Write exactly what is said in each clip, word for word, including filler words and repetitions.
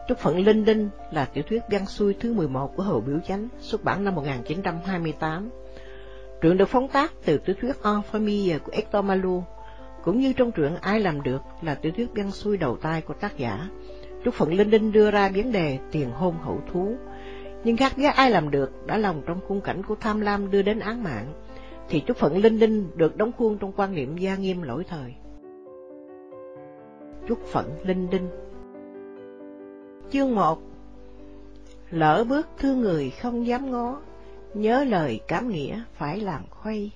Trúc Phận Linh Đinh là tiểu thuyết văn xuôi thứ mười một của Hồ Biểu Chánh, xuất bản năm một nghìn chín trăm hai mươi tám. Truyện được phóng tác từ tiểu thuyết En Famille của Hector Malot, cũng như trong truyện Ai Làm Được là tiểu thuyết văn xuôi đầu tay của tác giả. Trúc Phận Linh Đinh đưa ra vấn đề tiền hôn hậu thú, nhưng khác với Ai Làm Được đã lòng trong khung cảnh của tham lam đưa đến án mạng, thì Trúc Phận Linh Đinh được đóng khuôn trong quan niệm gia nghiêm lỗi thời. Trúc Phận Linh Đinh. Chương một. Lỡ bước thương người không dám ngó, nhớ lời cám nghĩa phải làm khuây.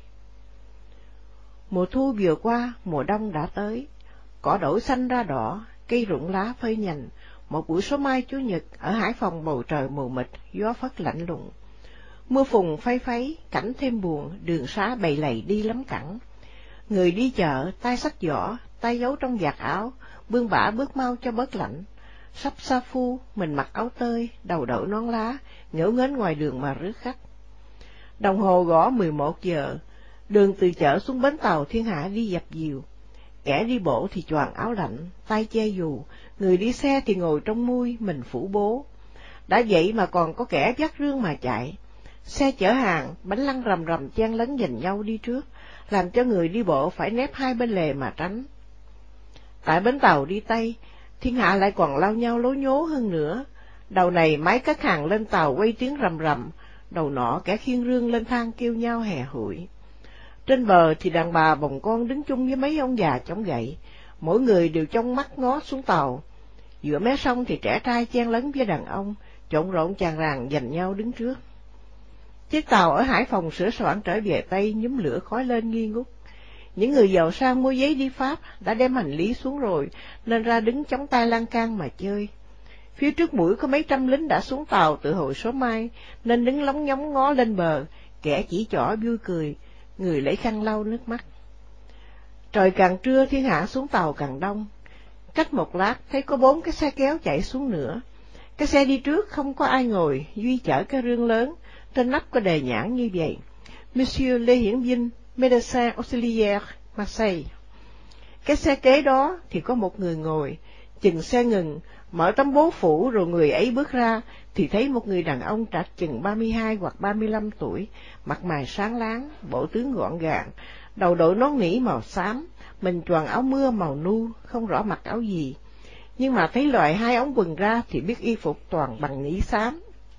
Mùa thu vừa qua, mùa đông đã tới, cỏ đổi xanh ra đỏ, cây rụng lá phơi nhành. Một buổi số mai chủ nhật ở Hải Phòng, bầu trời mù mịt, gió phất lạnh lùng, mưa phùn phay pháy, cảnh thêm buồn, đường xá bầy lầy đi lắm cẳng. Người đi chợ, tay xách giỏ, tay giấu trong vạt áo, bươn bả bước mau cho bớt lạnh. Sắp sa phu, mình mặc áo tơi, đầu đội nón lá, ngễu nghếch ngoài đường mà rước khách. Đồng hồ gõ mười một giờ, đường từ chợ xuống bến tàu Thiên Hạ đi dập dìu. Kẻ đi bộ thì choàng áo lạnh, tay che dù, người đi xe thì ngồi trong mui, mình phủ bố. Đã vậy mà còn có kẻ dắt rương mà chạy. Xe chở hàng, bánh lăn rầm rầm chen lấn giành nhau đi trước, làm cho người đi bộ phải nép hai bên lề mà tránh. Tại bến tàu đi Tây, Thiên Hạ lại còn lao nhau lố nhố hơn nữa. Đầu này máy cất hàng lên tàu quay tiếng rầm rầm, đầu nọ kẻ khiêng rương lên thang kêu nhau hè hụi. Trên bờ thì đàn bà bồng con đứng chung với mấy ông già chống gậy, mỗi người đều trong mắt ngó xuống tàu. Giữa mé sông thì trẻ trai chen lấn với đàn ông, trộn rộn chàng ràng giành nhau đứng trước. Chiếc tàu ở Hải Phòng sửa soạn trở về Tây, nhúm lửa khói lên nghi ngút. Những người giàu sang mua giấy đi Pháp đã đem hành lý xuống rồi, nên ra đứng chống tay lan can mà chơi. Phía trước mũi có mấy trăm lính đã xuống tàu từ hồi số mai, nên đứng lóng nhóng ngó lên bờ, kẻ chỉ trỏ vui cười, người lấy khăn lau nước mắt. Trời càng trưa, Thiên Hạ xuống tàu càng đông. Cách một lát thấy có bốn cái xe kéo chạy xuống nữa. Cái xe đi trước không có ai ngồi, duy chở cái rương lớn, trên nắp có đề nhãn như vậy: Monsieur Lê Hiển Vinh, Médecin Auxiliaire, Marseille. Cái xe kế đó thì có một người ngồi. Chừng xe ngừng, mở tấm bố phủ rồi người ấy bước ra, thì thấy một người đàn ông trạc chừng ba mươi hai hoặc ba mươi lăm tuổi, mặt mày sáng láng, bộ tướng gọn gàng, đầu đội nón nỉ màu xám, mình choàng áo mưa màu nu, không rõ mặc áo gì, nhưng mà thấy loại hai ống quần ra thì biết y phục toàn bằng nỉ xám.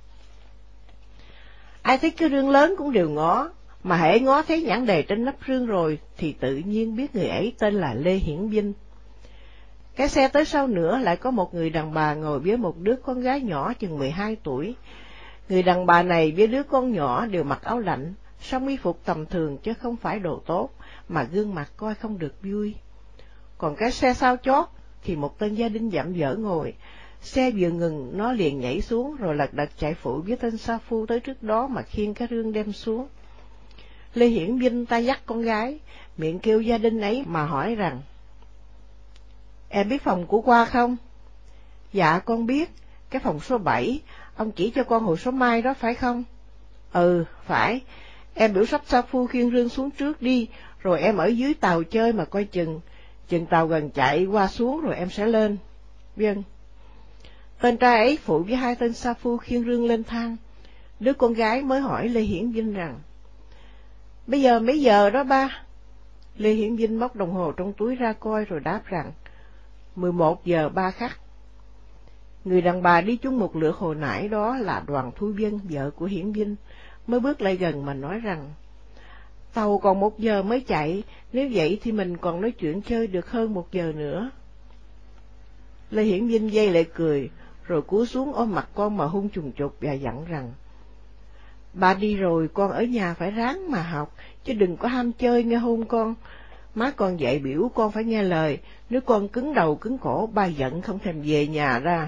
Ai thấy cái rương lớn cũng đều ngó, mà hễ ngó thấy nhãn đề trên nắp rương rồi thì tự nhiên biết người ấy tên là Lê Hiển Vinh. Cái xe tới sau nữa lại có một người đàn bà ngồi với một đứa con gái nhỏ chừng mười hai tuổi. Người đàn bà này với đứa con nhỏ đều mặc áo lạnh, song y phục tầm thường chứ không phải đồ tốt, mà gương mặt coi không được vui. Còn cái xe sau chót thì một tên gia đình dạm dở ngồi. Xe vừa ngừng, nó liền nhảy xuống rồi lật đật chạy phụ với tên sa phu tới trước đó mà khiêng cái rương đem xuống. Lê Hiển Vinh tay dắt con gái, miệng kêu gia đình ấy mà hỏi rằng: Em biết phòng của Qua không? Dạ con biết, cái phòng số bảy, ông chỉ cho con hồi số mai đó phải không? Ừ, phải, em biểu sắp sa phu khiêng rương xuống trước đi, rồi em ở dưới tàu chơi mà coi chừng, chừng tàu gần chạy qua xuống rồi em sẽ lên. Vâng. Tên trai ấy phụ với hai tên sa phu khiêng rương lên thang. Đứa con gái mới hỏi Lê Hiển Vinh rằng: Bây giờ mấy giờ đó ba? Lê Hiển Vinh móc đồng hồ trong túi ra coi rồi đáp rằng: mười một giờ ba khắc. Người đàn bà đi chung một lượt hồi nãy đó là Đoàn Thu Vân, vợ của Hiển Vinh, mới bước lại gần mà nói rằng: Tàu còn một giờ mới chạy, nếu vậy thì mình còn nói chuyện chơi được hơn một giờ nữa. Lê Hiển Vinh dây lại cười, rồi cúi xuống ôm mặt con mà hôn trùng trục và dặn rằng: Ba đi rồi, con ở nhà phải ráng mà học, chứ đừng có ham chơi nghe hôn con. Má con dạy biểu con phải nghe lời, nếu con cứng đầu cứng cổ, ba giận không thèm về nhà ra.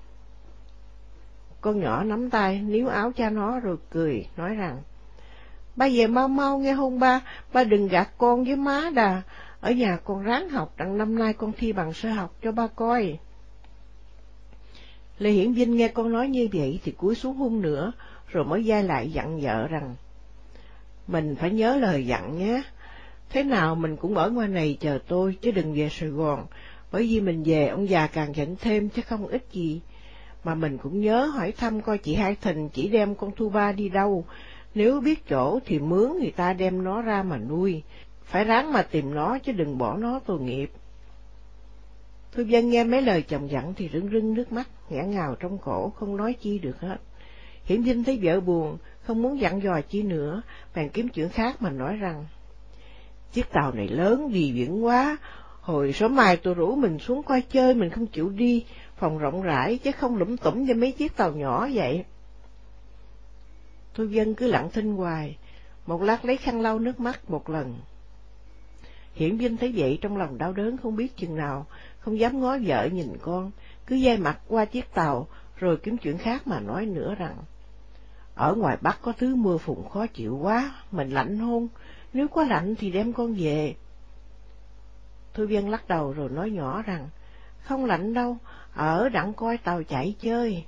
Con nhỏ nắm tay, níu áo cha nó rồi cười, nói rằng: Ba về mau mau nghe hôn ba, ba đừng gạt con với má đà, ở nhà con ráng học, đặng năm nay con thi bằng sơ học cho ba coi. Lê Hiển Vinh nghe con nói như vậy thì cúi xuống hôn nữa, rồi mới dai lại dặn vợ rằng: Mình phải nhớ lời dặn nhé, thế nào mình cũng ở ngoài này chờ tôi chứ đừng về Sài Gòn, bởi vì mình về ông già càng giận thêm chứ không ít gì. Mà mình cũng nhớ hỏi thăm coi chị Hai Thìn chỉ đem con Thu Ba đi đâu, nếu biết chỗ thì mướn người ta đem nó ra mà nuôi, phải ráng mà tìm nó chứ đừng bỏ nó tội nghiệp. Thư Vân nghe mấy lời chồng dặn thì rưng rưng nước mắt, nghẹn ngào trong cổ, không nói chi được hết. Hiển Vinh thấy vợ buồn, không muốn dặn dò chi nữa, bèn kiếm chuyện khác mà nói rằng, chiếc tàu này lớn đi viễn quá, hồi sớm mai tôi rủ mình xuống coi chơi mình không chịu đi, phòng rộng rãi chứ không lủm tủm như mấy chiếc tàu nhỏ vậy. Thu Vân cứ lặng thinh hoài, một lát lấy khăn lau nước mắt một lần. Hiển Vinh thấy vậy trong lòng đau đớn không biết chừng nào, không dám ngó vợ nhìn con, cứ dây mặt qua chiếc tàu, rồi kiếm chuyện khác mà nói nữa rằng, ở ngoài Bắc có thứ mưa phùn khó chịu quá, mình lạnh hôn, nếu có lạnh thì đem con về. Thu Vân lắc đầu rồi nói nhỏ rằng, không lạnh đâu, ở đặng coi tàu chạy chơi.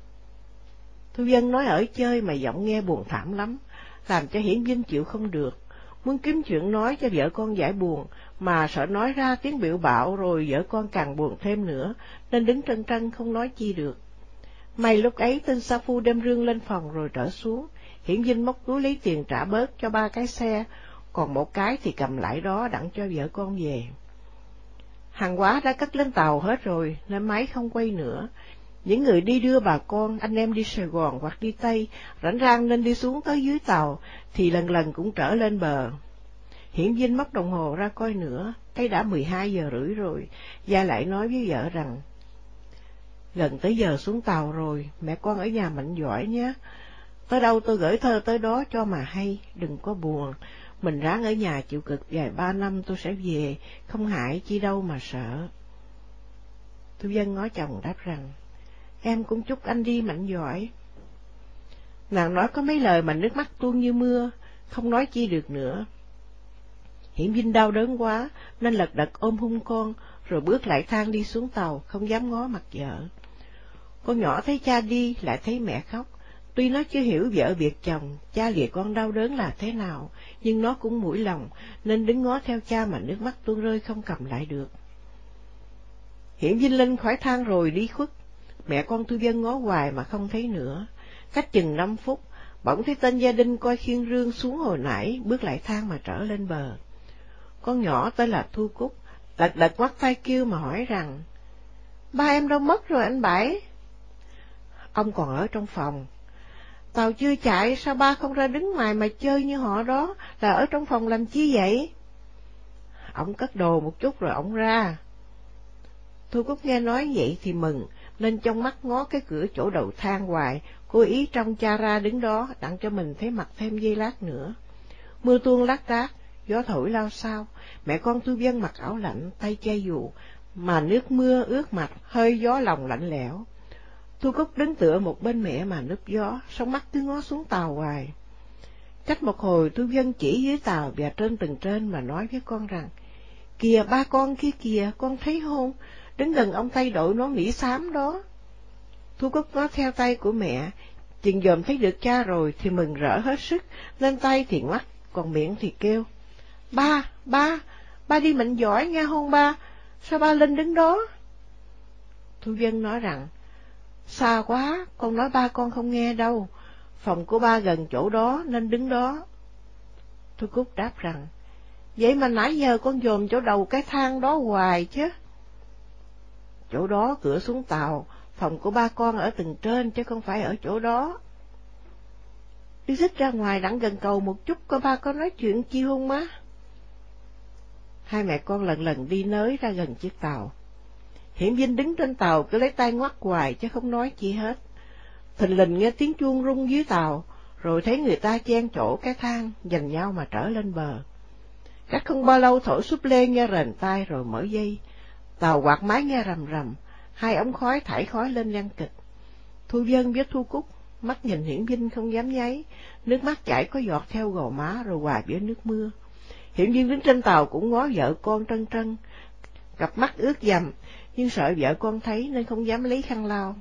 Thu Vân nói ở chơi mà giọng nghe buồn thảm lắm, làm cho Hiển Vinh chịu không được, muốn kiếm chuyện nói cho vợ con giải buồn, mà sợ nói ra tiếng biểu bạo rồi vợ con càng buồn thêm nữa, nên đứng trân trân không nói chi được. May lúc ấy tên sa phu đem rương lên phòng rồi trở xuống, Hiển Vinh móc túi lấy tiền trả bớt cho ba cái xe, còn một cái thì cầm lại đó đặng cho vợ con về. Hàng hóa đã cất lên tàu hết rồi, nên máy không quay nữa. Những người đi đưa bà con, anh em đi Sài Gòn hoặc đi Tây, rảnh rang nên đi xuống tới dưới tàu, thì lần lần cũng trở lên bờ. Hiển Vinh móc đồng hồ ra coi nữa, thấy đã mười hai giờ rưỡi rồi, và lại nói với vợ rằng, gần tới giờ xuống tàu rồi, mẹ con ở nhà mạnh giỏi nhé. Tới đâu tôi gửi thơ tới đó cho mà hay, đừng có buồn. Mình ráng ở nhà chịu cực vài ba năm tôi sẽ về, không hại chi đâu mà sợ. Thu Vân ngó chồng đáp rằng, em cũng chúc anh đi mạnh giỏi. Nàng nói có mấy lời mà nước mắt tuôn như mưa, không nói chi được nữa. Hiển Vinh đau đớn quá, nên lật đật ôm hung con, rồi bước lại thang đi xuống tàu, không dám ngó mặt vợ. Con nhỏ thấy cha đi, lại thấy mẹ khóc. Tuy nó chưa hiểu vợ biệt chồng, cha lìa con đau đớn là thế nào, nhưng nó cũng mũi lòng, nên đứng ngó theo cha mà nước mắt tuôn rơi không cầm lại được. Hiển Vinh lên khỏi thang rồi đi khuất, mẹ con Thu Vân ngó hoài mà không thấy nữa. Cách chừng năm phút, bỗng thấy tên gia đình coi khiên rương xuống hồi nãy, bước lại thang mà trở lên bờ. Con nhỏ tên là Thu Cúc, lật đật ngoắt tay kêu mà hỏi rằng, ba em đâu mất rồi anh Bảy? Ông còn ở trong phòng. Tàu chưa chạy, sao ba không ra đứng ngoài mà chơi như họ đó, là ở trong phòng làm chi vậy? Ông cất đồ một chút rồi ông ra. Thu Cúc nghe nói vậy thì mừng, nên trong mắt ngó cái cửa chỗ đầu thang hoài, cố ý trông cha ra đứng đó, đặng cho mình thấy mặt thêm giây lát nữa. Mưa tuôn lác đác, gió thổi lao sao, mẹ con Thu Vân mặc áo lạnh, tay che dù, mà nước mưa ướt mặt, hơi gió lòng lạnh lẽo. Thu Cúc đứng tựa một bên mẹ mà núp gió, sóng mắt cứ ngó xuống tàu hoài. Cách một hồi Thu Vân chỉ dưới tàu và trên tầng trên mà nói với con rằng, kìa ba con kia kìa, con thấy hôn, đứng gần ông Tây đội nón nỉ xám đó. Thu Cúc ngó theo tay của mẹ, chừng dòm thấy được cha rồi thì mừng rỡ hết sức, lên tay thì ngoắt, còn miệng thì kêu, ba, ba, ba đi mạnh giỏi nghe hôn ba, sao ba lên đứng đó? Thu Vân nói rằng, xa quá, con nói ba con không nghe đâu, phòng của ba gần chỗ đó nên đứng đó. Thu Cúc đáp rằng, vậy mà nãy giờ con dòm chỗ đầu cái thang đó hoài chứ. Chỗ đó cửa xuống tàu, phòng của ba con ở tầng trên chứ không phải ở chỗ đó. Đi xích ra ngoài đặng gần cầu một chút coi ba có nói chuyện chi không má. Hai mẹ con lần lần đi nới ra gần chiếc tàu. Hiển Vinh đứng trên tàu cứ lấy tay ngoắt hoài chứ không nói chi hết. Thình lình nghe tiếng chuông rung dưới tàu, rồi thấy người ta chen chỗ cái thang, giành nhau mà trở lên bờ. Cách không bao lâu thổi súp lê nghe rền tai rồi mở dây. Tàu quạt mái nghe rầm rầm, hai ống khói thải khói lên lăn kịch. Thu Vân với Thu Cúc, mắt nhìn Hiển Vinh không dám nháy, nước mắt chảy có giọt theo gò má rồi hòa với nước mưa. Hiển Vinh đứng trên tàu cũng ngó vợ con trân trân, cặp mắt ướt dầm, nhưng sợ vợ con thấy nên không dám lấy khăn lau.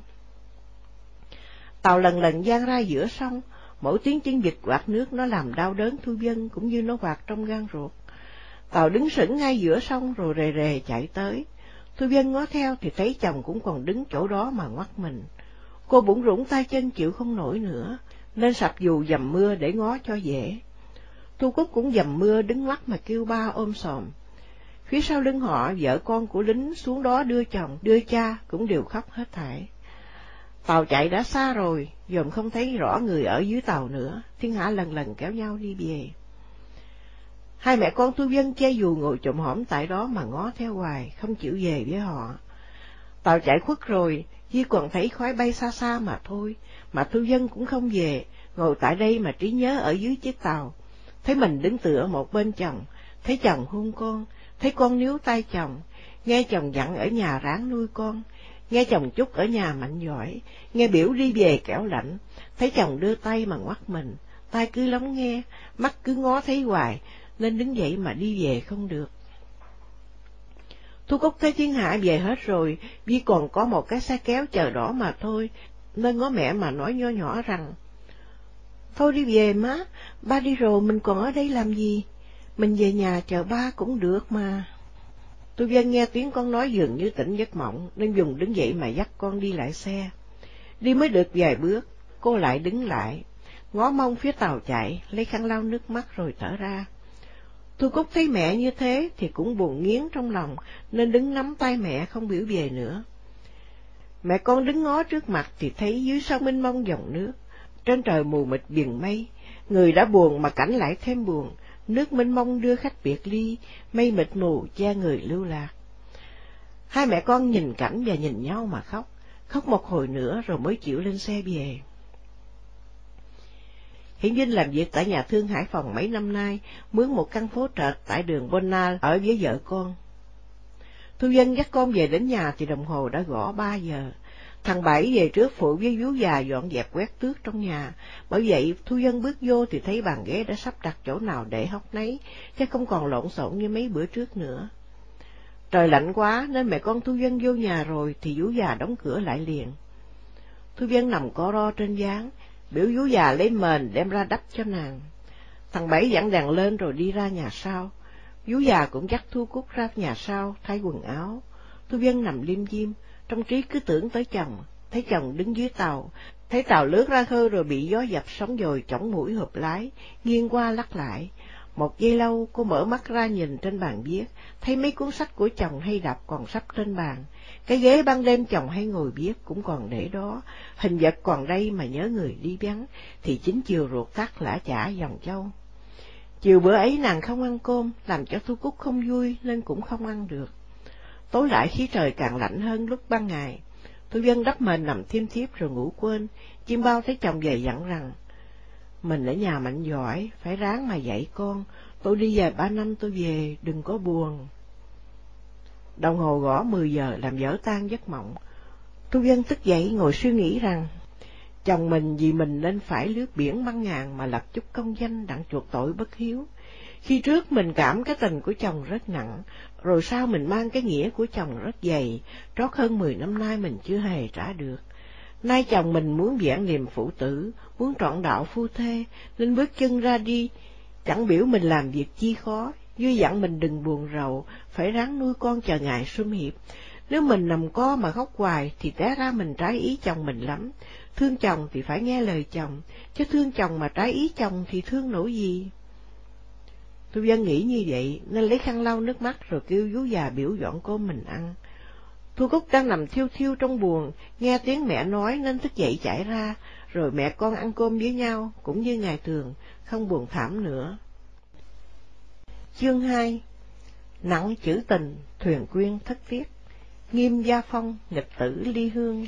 Tàu lần lần giang ra giữa sông, mỗi tiếng chân vịt quạt nước nó làm đau đớn Thu Vân cũng như nó quạt trong gan ruột. Tàu đứng sững ngay giữa sông rồi rề rề chạy tới. Thu Vân ngó theo thì thấy chồng cũng còn đứng chỗ đó mà ngoắt mình. Cô bủn rủn tay chân chịu không nổi nữa, nên sập dù dầm mưa để ngó cho dễ. Thu Cúc cũng dầm mưa đứng mắt mà kêu ba ôm sòm. Phía sau lưng họ, vợ con của lính xuống đó đưa chồng, đưa cha cũng đều khóc hết thảy. Tàu chạy đã xa rồi, dòm không thấy rõ người ở dưới tàu nữa, thiên hạ lần lần kéo nhau đi về. Hai mẹ con Thu Vân che dù ngồi chồm hổm tại đó mà ngó theo hoài, không chịu về với họ. Tàu chạy khuất rồi, chỉ còn thấy khói bay xa xa mà thôi, mà Thu Vân cũng không về, ngồi tại đây mà trí nhớ ở dưới chiếc tàu. Thấy mình đứng tựa một bên chồng, thấy chồng hôn con, thấy con níu tay chồng, nghe chồng dặn ở nhà ráng nuôi con, nghe chồng chúc ở nhà mạnh giỏi, nghe biểu đi về kẻo lạnh, thấy chồng đưa tay mà ngoắt mình, tai cứ lắng nghe, mắt cứ ngó thấy hoài, nên đứng dậy mà đi về không được. Thu Cúc thấy thiên hạ về hết rồi, vì còn có một cái xe kéo chờ đỏ mà thôi, nên ngó mẹ mà nói nho nhỏ rằng, thôi đi về má, ba đi rồi mình còn ở đây làm gì, mình về nhà chờ ba cũng được mà. Thu Vân nghe tiếng con nói dường như tỉnh giấc mộng, nên dùng đứng dậy mà dắt con đi lại xe. Đi mới được vài bước, cô lại đứng lại, ngó mông phía tàu chạy, lấy khăn lau nước mắt rồi thở ra. Thu Cúc thấy mẹ như thế thì cũng buồn nghiến trong lòng, nên đứng nắm tay mẹ không biểu về nữa. Mẹ con đứng ngó trước mặt thì thấy dưới sông mênh mông dòng nước, trên trời mù mịt biển mây, người đã buồn mà cảnh lại thêm buồn, nước mênh mông đưa khách biệt ly, mây mịt mù che người lưu lạc. Hai mẹ con nhìn cảnh và nhìn nhau mà khóc, khóc một hồi nữa rồi mới chịu lên xe về. Hiển Vinh làm việc tại nhà thương Hải Phòng mấy năm nay, mướn một căn phố trệt tại đường Bonal ở với vợ con. Thu Vân dắt con về đến nhà thì đồng hồ đã gõ ba giờ. Thằng Bảy về trước phụ với vú già dọn dẹp quét tước trong nhà, bởi vậy Thu Vân bước vô thì thấy bàn ghế đã sắp đặt chỗ nào để hóc nấy, chứ không còn lộn xộn như mấy bữa trước nữa. Trời lạnh quá nên mẹ con Thu Vân vô nhà rồi thì vú già đóng cửa lại liền. Thu Vân nằm co ro trên gián, biểu vú già lấy mền đem ra đắp cho nàng. Thằng Bảy dặn đèn lên rồi đi ra nhà sau. Vú già cũng dắt Thu Cúc ra nhà sau thay quần áo. Thu Vân nằm lim dim, trong trí cứ tưởng tới chồng, thấy chồng đứng dưới tàu, thấy tàu lướt ra khơi rồi bị gió dập sóng dồi chỏng mũi hụp lái, nghiêng qua lắc lại. Một giây lâu cô mở mắt ra nhìn trên bàn viết, thấy mấy cuốn sách của chồng hay đọc còn sắp trên bàn, cái ghế ban đêm chồng hay ngồi viết cũng còn để đó, hình vật còn đây mà nhớ người đi vắng, thì chính chiều ruột thắt lã chả dòng châu. Chiều bữa ấy nàng không ăn cơm, làm cho Thu Cúc không vui nên cũng không ăn được. Tối lại khí trời càng lạnh hơn lúc ban ngày, Thu Vân đắp mền nằm thiêm thiếp rồi ngủ quên. Chim bao thấy chồng về dặn rằng, mình ở nhà mạnh giỏi, phải ráng mà dạy con, tôi đi về ba năm tôi về, đừng có buồn. Đồng hồ gõ mười giờ làm vỡ tan giấc mộng. Thu Vân thức dậy ngồi suy nghĩ rằng, chồng mình vì mình nên phải lướt biển băng ngàn mà lập chút công danh đặng chuộc tội bất hiếu. Khi trước mình cảm cái tình của chồng rất nặng, rồi sau mình mang cái nghĩa của chồng rất dày, trót hơn mười năm nay mình chưa hề trả được. Nay chồng mình muốn vẹn niềm phụ tử, muốn trọn đạo phu thê, nên bước chân ra đi, chẳng biểu mình làm việc chi khó, vui dặn mình đừng buồn rầu, phải ráng nuôi con chờ ngày sum hiệp. Nếu mình nằm co mà khóc hoài thì té ra mình trái ý chồng mình lắm. Thương chồng thì phải nghe lời chồng, chứ thương chồng mà trái ý chồng thì thương nổi gì. Thu Vân nghĩ như vậy nên lấy khăn lau nước mắt rồi kêu vú già biểu dọn cơm mình ăn. Thu Cúc đang nằm thiêu thiêu trong buồng, nghe tiếng mẹ nói nên thức dậy chạy ra, rồi mẹ con ăn cơm với nhau cũng như ngày thường, không buồn thảm nữa. Chương hai. Nặng chữ tình, thuyền quyên thất tiết, nghiêm gia phong, nghịch tử ly hương.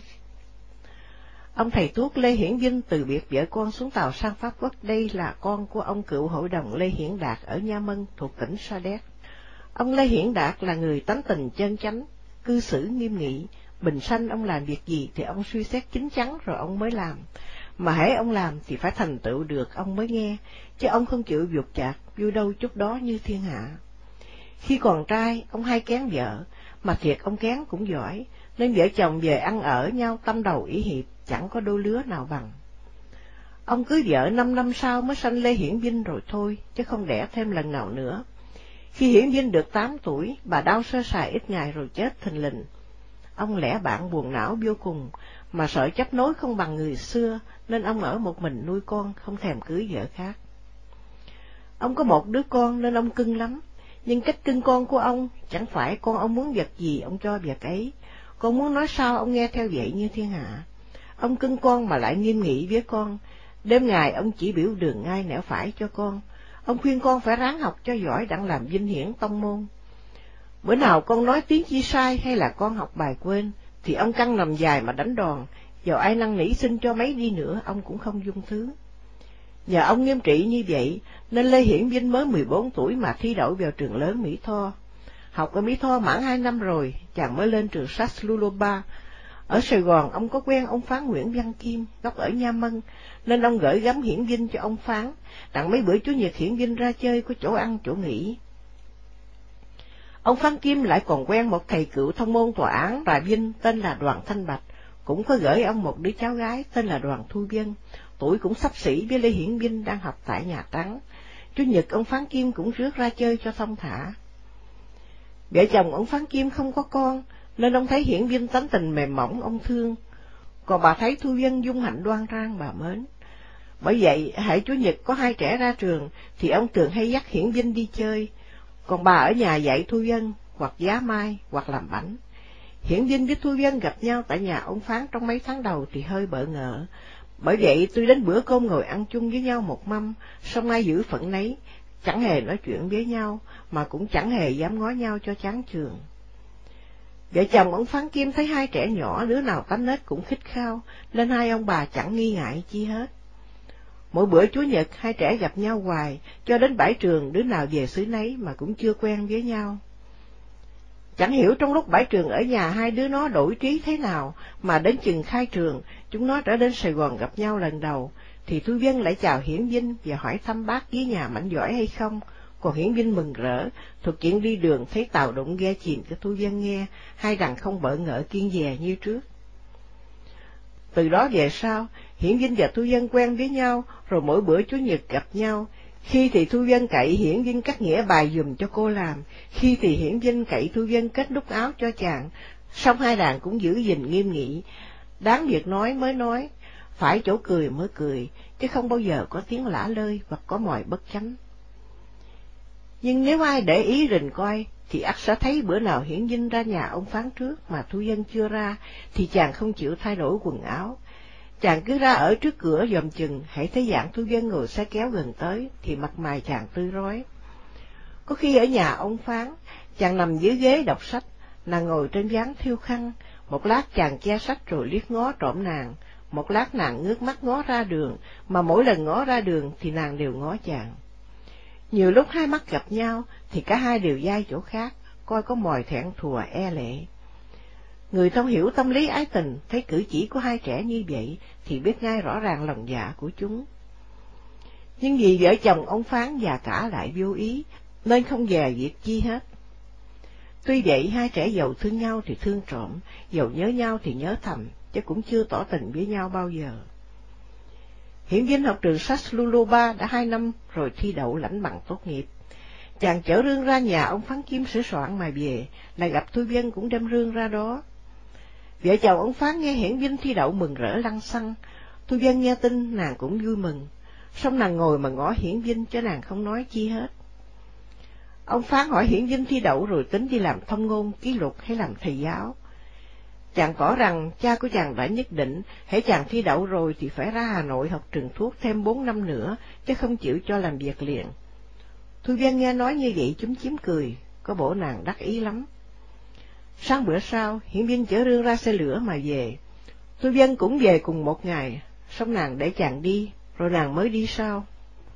Ông thầy thuốc Lê Hiển Vinh từ biệt vợ con xuống tàu sang Pháp Quốc. Đây là con của ông cựu hội đồng Lê Hiển Đạt ở Nha Mân thuộc tỉnh Sa Đéc. Ông Lê Hiển Đạt là người tánh tình chân chánh, cư xử nghiêm nghị, bình sanh ông làm việc gì thì ông suy xét chín chắn rồi ông mới làm, mà hễ ông làm thì phải thành tựu được ông mới nghe, chứ ông không chịu vụt chạc, vui đâu chút đó như thiên hạ. Khi còn trai, ông hay kén vợ, mà thiệt ông kén cũng giỏi, nên vợ chồng về ăn ở nhau tâm đầu ý hiệp, chẳng có đôi lứa nào bằng. Ông cưới vợ năm năm sau mới sanh Lê Hiển Vinh rồi thôi, chứ không đẻ thêm lần nào nữa. Khi Hiển Vinh được tám tuổi, bà đau sơ sài ít ngày rồi chết thình lình. Ông lẻ bạn buồn não vô cùng, mà sợ chấp nối không bằng người xưa, nên ông ở một mình nuôi con, không thèm cưới vợ khác. Ông có một đứa con nên ông cưng lắm, nhưng cách cưng con của ông chẳng phải con ông muốn vật gì ông cho vật ấy, con muốn nói sao ông nghe theo vậy như thiên hạ. Ông cưng con mà lại nghiêm nghị với con, đêm ngày ông chỉ biểu đường ngay nẻo phải cho con, ông khuyên con phải ráng học cho giỏi đặng làm vinh hiển tông môn. Bữa nào con nói tiếng chi sai hay là con học bài quên, thì ông căng nằm dài mà đánh đòn, dầu ai năn nỉ xin cho mấy đi nữa ông cũng không dung thứ. Nhờ ông nghiêm trị như vậy, nên Lê Hiển Vinh mới mười bốn tuổi mà thi đậu vào trường lớn Mỹ Tho. Học ở Mỹ Tho mãn hai năm rồi, chàng mới lên trường Saxluloba. Ở Sài Gòn ông có quen ông Phán Nguyễn Văn Kim, gốc ở Nha Mân, nên ông gửi gắm Hiển Vinh cho ông Phán, đặng mấy bữa Chủ nhật Hiển Vinh ra chơi có chỗ ăn chỗ nghỉ. Ông Phán Kim lại còn quen một thầy cựu thông môn tòa án Trà Vinh tên là Đoàn Thanh Bạch, cũng có gửi ông một đứa cháu gái tên là Đoàn Thu Vân, tuổi cũng xấp xỉ với Lê Hiển Vinh đang học tại Nhà Trắng. Chủ nhật ông Phán Kim cũng rước ra chơi cho thông thả. Vợ chồng ông Phán Kim không có con, nên ông thấy Hiển Vinh tánh tình mềm mỏng ông thương, còn bà thấy Thu Vân dung hạnh đoan trang bà mến. Bởi vậy hễ Chủ nhật có hai trẻ ra trường thì ông thường hay dắt Hiển Vinh đi chơi, còn bà ở nhà dạy Thu Vân hoặc giá mai hoặc làm bánh. Hiển Vinh với Thu Vân gặp nhau tại nhà ông Phán trong mấy tháng đầu thì hơi bỡ ngỡ, bởi vậy tôi đến bữa cơm ngồi ăn chung với nhau một mâm, song ai giữ phận nấy, chẳng hề nói chuyện với nhau, mà cũng chẳng hề dám ngó nhau cho chán chường. Vợ chồng ông Phán Kim thấy hai trẻ nhỏ đứa nào tánh nết cũng khích khao, nên hai ông bà chẳng nghi ngại chi hết. Mỗi bữa Chủ nhật hai trẻ gặp nhau hoài, cho đến bãi trường đứa nào về xứ nấy mà cũng chưa quen với nhau. Chẳng hiểu trong lúc bãi trường ở nhà hai đứa nó đổi trí thế nào, mà đến chừng khai trường, chúng nó trở đến Sài Gòn gặp nhau lần đầu, thì Thu Vân lại chào Hiển Vinh và hỏi thăm bác với nhà mạnh giỏi hay không, còn Hiển Vinh mừng rỡ, thuộc chuyện đi đường thấy tàu đụng ghe chìm cho Thu Vân nghe, hai đằng không bỡ ngỡ kiên dè như trước. Từ đó về sau, Hiển Vinh và Thu Vân quen với nhau, rồi mỗi bữa Chủ nhật gặp nhau. Khi thì Thu Vân cậy Hiển Vinh cắt nghĩa bài dùm cho cô làm, khi thì Hiển Vinh cậy Thu Vân kết nút áo cho chàng, song hai đàn cũng giữ gìn nghiêm nghị, đáng việc nói mới nói, phải chỗ cười mới cười, chứ không bao giờ có tiếng lả lơi hoặc có mồi bất chánh. Nhưng nếu ai để ý rình coi, thì ắt sẽ thấy bữa nào Hiển Vinh ra nhà ông Phán trước mà Thu Vân chưa ra, thì chàng không chịu thay đổi quần áo. Chàng cứ ra ở trước cửa dòm chừng, hãy thấy dạng Thu Vân ngồi xe kéo gần tới, thì mặt mày chàng tươi rói. Có khi ở nhà ông Phán, chàng nằm dưới ghế đọc sách, nàng ngồi trên ván thiêu khăn, một lát chàng che sách rồi liếc ngó trộm nàng, một lát nàng ngước mắt ngó ra đường, mà mỗi lần ngó ra đường thì nàng đều ngó chàng. Nhiều lúc hai mắt gặp nhau, thì cả hai đều dai chỗ khác, coi có mồi thẹn thùa e lệ. Người thông hiểu tâm lý ái tình, thấy cử chỉ của hai trẻ như vậy, thì biết ngay rõ ràng lòng dạ của chúng. Nhưng vì vợ chồng ông Phán già cả lại vô ý, nên không dè việc chi hết. Tuy vậy hai trẻ giàu thương nhau thì thương trộm, giàu nhớ nhau thì nhớ thầm, chứ cũng chưa tỏ tình với nhau bao giờ. Hiển Vinh học trường Saxluloba đã hai năm rồi thi đậu lãnh bằng tốt nghiệp. Chàng chở rương ra nhà ông Phán Kim sửa soạn mà về, lại gặp Thu Vân cũng đem rương ra đó. Vợ chồng ông Phán nghe Hiển Vinh thi đậu mừng rỡ lăng xăng, Thu Vân nghe tin nàng cũng vui mừng, song nàng ngồi mà ngó Hiển Vinh cho nàng không nói chi hết. Ông Phán hỏi Hiển Vinh thi đậu rồi tính đi làm thông ngôn, ký luật hay làm thầy giáo. Chàng tỏ rằng cha của chàng đã nhất định, hễ chàng thi đậu rồi thì phải ra Hà Nội học trường thuốc thêm bốn năm nữa, chứ không chịu cho làm việc liền. Thu Vân nghe nói như vậy chúm chím cười, có bộ nàng đắc ý lắm. Sáng bữa sau, Hiển Vinh chở rương ra xe lửa mà về. Thu Vân cũng về cùng một ngày, song nàng để chàng đi, rồi nàng mới đi sau.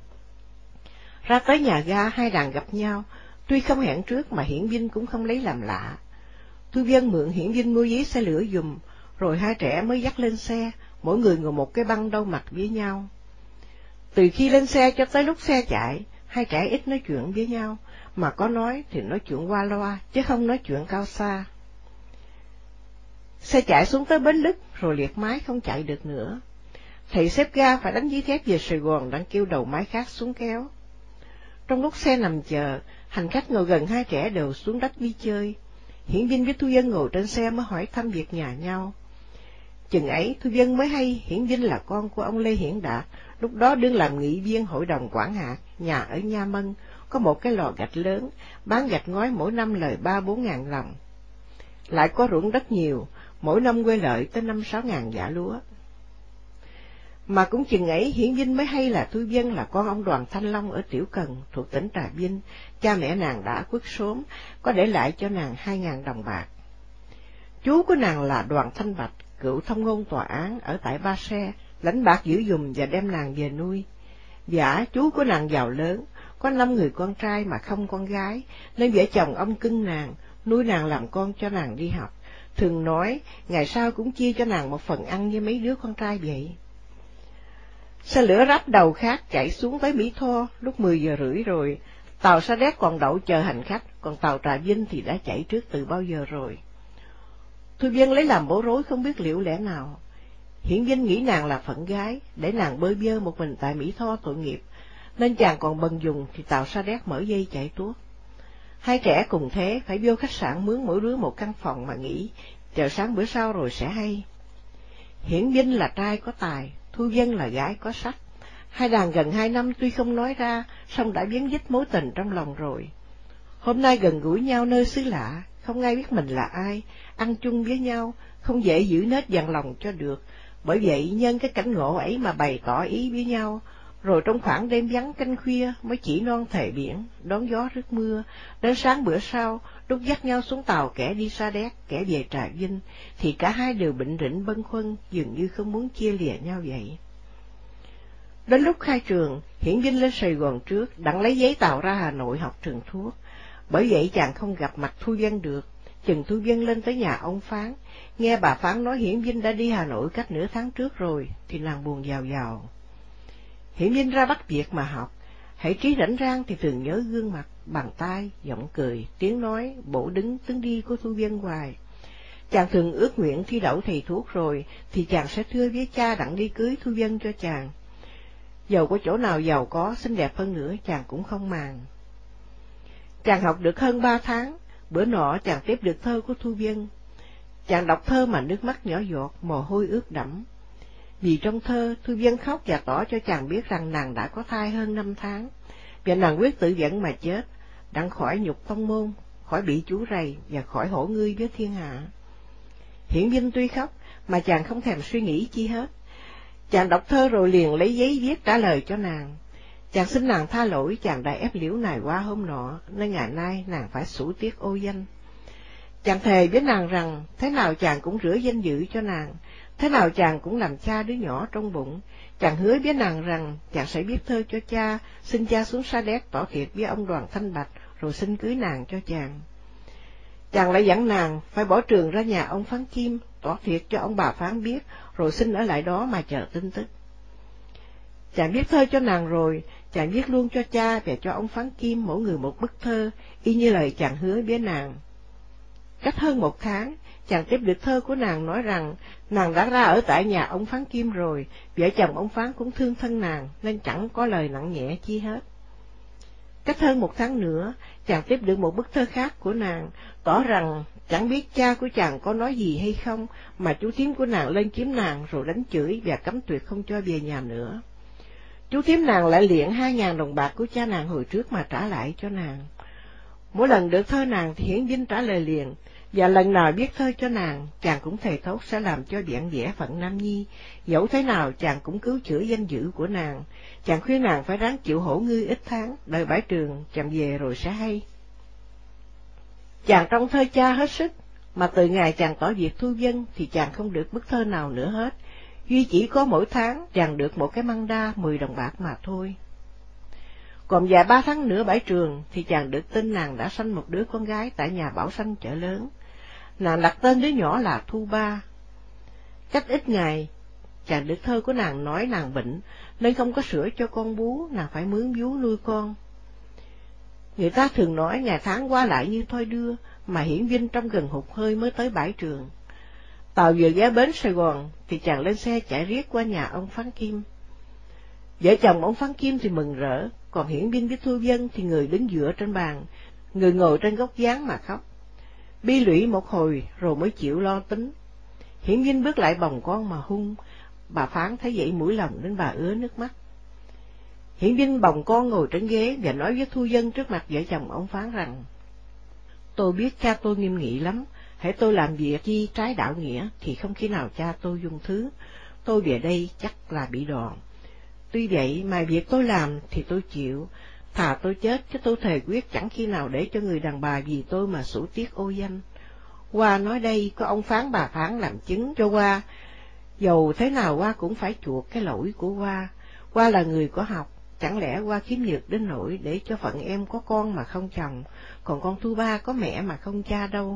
Ra tới nhà ga hai đàn gặp nhau, tuy không hẹn trước mà Hiển Vinh cũng không lấy làm lạ. Thu Vân mượn Hiển Vinh mua vé xe lửa giùm, rồi hai trẻ mới dắt lên xe, mỗi người ngồi một cái băng đâu mặt với nhau. Từ khi lên xe cho tới lúc xe chạy, hai trẻ ít nói chuyện với nhau, mà có nói thì nói chuyện qua loa, chứ không nói chuyện cao xa. Xe chạy xuống tới bến Lức, rồi liệt máy không chạy được nữa. Thầy xếp ga phải đánh giấy thép về Sài Gòn đang kêu đầu máy khác xuống kéo. Trong lúc xe nằm chờ, hành khách ngồi gần hai trẻ đều xuống đất đi chơi. Hiển Vinh với Thu Vân ngồi trên xe mới hỏi thăm việc nhà nhau. Chừng ấy Thu Vân mới hay Hiển Vinh là con của ông Lê Hiển Đạt, lúc đó đương làm nghị viên hội đồng quản hạt, nhà ở Nha Mân, có một cái lò gạch lớn, bán gạch ngói mỗi năm lời ba bốn ngàn đồng. Lại có ruộng đất nhiều, mỗi năm quê lợi tới năm sáu ngàn vả lúa. Mà cũng chừng ấy Hiển Vinh mới hay là Thu Vân là con ông Đoàn Thanh Long ở Tiểu Cần thuộc tỉnh Trà Vinh, cha mẹ nàng đã khuất sớm, có để lại cho nàng hai ngàn đồng bạc. Chú của nàng là Đoàn Thanh Bạch, cựu thông ngôn tòa án ở tại Ba Se, lãnh bạc giữ dùm và đem nàng về nuôi. Dạ chú của nàng giàu lớn, có năm người con trai mà không con gái, nên vợ chồng ông cưng nàng, nuôi nàng làm con cho nàng đi học, thường nói ngày sau cũng chia cho nàng một phần ăn như mấy đứa con trai vậy. Xe lửa ráp đầu khác chạy xuống tới Mỹ Tho lúc mười giờ rưỡi rồi, tàu Sa Đéc còn đậu chờ hành khách, còn tàu Trà Vinh thì đã chạy trước từ bao giờ rồi. Thu Vân lấy làm bối rối không biết liệu lẽ nào. Hiển Vinh nghĩ nàng là phận gái, để nàng bơ vơ một mình tại Mỹ Tho tội nghiệp, nên chàng còn bần dùng thì tàu Sa Đéc mở dây chạy tuốt. Hai trẻ cùng thế phải vô khách sạn mướn mỗi đứa một căn phòng mà nghỉ, chờ sáng bữa sau rồi sẽ hay. Hiển Vinh là trai có tài, Thu Vân là gái có sắc. Hai đàn gần hai năm tuy không nói ra, song đã biến dứt mối tình trong lòng rồi. Hôm nay gần gũi nhau nơi xứ lạ, không ai biết mình là ai, ăn chung với nhau, không dễ giữ nết dằn lòng cho được, bởi vậy nhân cái cảnh ngộ ấy mà bày tỏ ý với nhau, rồi trong khoảng đêm vắng canh khuya mới chỉ non thề biển, đón gió rước mưa, đến sáng bữa sau, lúc dắt nhau xuống tàu kẻ đi Sa Đéc, kẻ về Trà Vinh, thì cả hai đều bệnh rịnh bâng khuâng, dường như không muốn chia lìa nhau vậy. Đến lúc khai trường, Hiển Vinh lên Sài Gòn trước, đặng lấy giấy tàu ra Hà Nội học trường thuốc, bởi vậy chàng không gặp mặt Thu Vân được. Chừng Thu Vân lên tới nhà ông Phán, nghe bà Phán nói Hiển Vinh đã đi Hà Nội cách nửa tháng trước rồi, thì nàng buồn giàu giàu. Hiển Vinh ra Bắc Việt mà học, hãy trí rảnh rang thì thường nhớ gương mặt, bàn tay, giọng cười, tiếng nói, bộ đứng, tướng đi của Thu Vân hoài. Chàng thường ước nguyện thi đậu thầy thuốc rồi, thì chàng sẽ thưa với cha đặng đi cưới Thu Vân cho chàng. Dầu có chỗ nào giàu có, xinh đẹp hơn nữa, chàng cũng không màng. Chàng học được hơn ba tháng, bữa nọ chàng tiếp được thơ của Thu Vân. Chàng đọc thơ mà nước mắt nhỏ giọt, mồ hôi ướt đẫm. Vì trong thơ, Thu Vân khóc và tỏ cho chàng biết rằng nàng đã có thai hơn năm tháng, và nàng quyết tự vẫn mà chết, đặng khỏi nhục tông môn, khỏi bị chú rầy và khỏi hổ ngươi với thiên hạ. Hiển Vinh tuy khóc, mà chàng không thèm suy nghĩ chi hết. Chàng đọc thơ rồi liền lấy giấy viết trả lời cho nàng. Chàng xin nàng tha lỗi chàng đã ép liễu nài qua hôm nọ, nên ngày nay nàng phải sủ tiếc ô danh. Chàng thề với nàng rằng thế nào chàng cũng rửa danh dự cho nàng, thế nào chàng cũng làm cha đứa nhỏ trong bụng. Chàng hứa với nàng rằng chàng sẽ viết thơ cho cha, xin cha xuống Sa Đéc tỏ thiệt với ông Đoàn Thanh Bạch, rồi xin cưới nàng cho chàng. Chàng lại dặn nàng phải bỏ trường ra nhà ông Phán Kim, tỏ thiệt cho ông bà Phán biết, rồi xin ở lại đó mà chờ tin tức. Chàng viết thơ cho nàng rồi, chàng viết luôn cho cha và cho ông Phán Kim mỗi người một bức thơ, y như lời chàng hứa với nàng. Cách hơn một tháng, chàng tiếp được thơ của nàng nói rằng nàng đã ra ở tại nhà ông Phán Kim rồi, vợ chồng ông Phán cũng thương thân nàng, nên chẳng có lời nặng nhẹ chi hết. Cách hơn một tháng nữa, chàng tiếp được một bức thơ khác của nàng, tỏ rằng chẳng biết cha của chàng có nói gì hay không, mà chú thím của nàng lên kiếm nàng rồi đánh chửi và cấm tuyệt không cho về nhà nữa. Chú thím nàng lại liệng hai ngàn đồng bạc của cha nàng hồi trước mà trả lại cho nàng. Mỗi lần được thơ nàng thì Hiển Vinh trả lời liền, và lần nào viết thơ cho nàng, chàng cũng thề thốt sẽ làm cho vẹn vẻ phận nam nhi, dẫu thế nào chàng cũng cứu chữa danh dự của nàng. Chàng khuyên nàng phải ráng chịu hổ ngư ít tháng, đợi bãi trường, chàng về rồi sẽ hay. Chàng trong thơ cha hết sức, mà từ ngày chàng tỏ việc Thu Vân thì chàng không được bức thơ nào nữa hết, duy chỉ có mỗi tháng chàng được một cái măng đa mười đồng bạc mà thôi. Còn vài ba tháng nữa bãi trường thì chàng được tin nàng đã sanh một đứa con gái tại nhà Bảo Sanh chợ lớn. Nàng đặt tên đứa nhỏ là Thu Ba. Cách ít ngày, chàng được thơ của nàng nói nàng bệnh, nên không có sữa cho con bú, nàng phải mướn vú nuôi con. Người ta thường nói ngày tháng qua lại như thôi đưa, mà Hiển Vinh trong gần hụt hơi mới tới bãi trường. Tàu vừa ghé bến Sài Gòn thì chàng lên xe chạy riết qua nhà ông Phán Kim. Vợ chồng ông Phán Kim thì mừng rỡ, còn Hiển Vinh với Thu Vân thì người đứng dựa trên bàn, người ngồi trên góc dáng mà khóc. bi lụy một hồi rồi mới chịu lo tính. Hiển Vinh bước lại bồng con mà hung. Bà Phán thấy vậy mũi lòng đến bà ứa nước mắt. Hiển Vinh bồng con ngồi trên ghế và nói với Thu Vân trước mặt vợ chồng ông Phán rằng: Tôi biết cha tôi nghiêm nghị lắm, hễ tôi làm việc chi trái đạo nghĩa thì không khi nào cha tôi dung thứ. Tôi về đây chắc là bị đòn. Tuy vậy mà việc tôi làm thì tôi chịu, thà tôi chết chứ tôi thề quyết chẳng khi nào để cho người đàn bà vì tôi mà sủ tiếc ô danh. Hoa nói đây có ông Phán bà Phán làm chứng cho Hoa, dầu thế nào Hoa cũng phải chuộc cái lỗi của Hoa. Hoa là người có học, chẳng lẽ Hoa khiếm nhược đến nỗi để cho phận em có con mà không chồng, còn con Thu Ba có mẹ mà không cha đâu.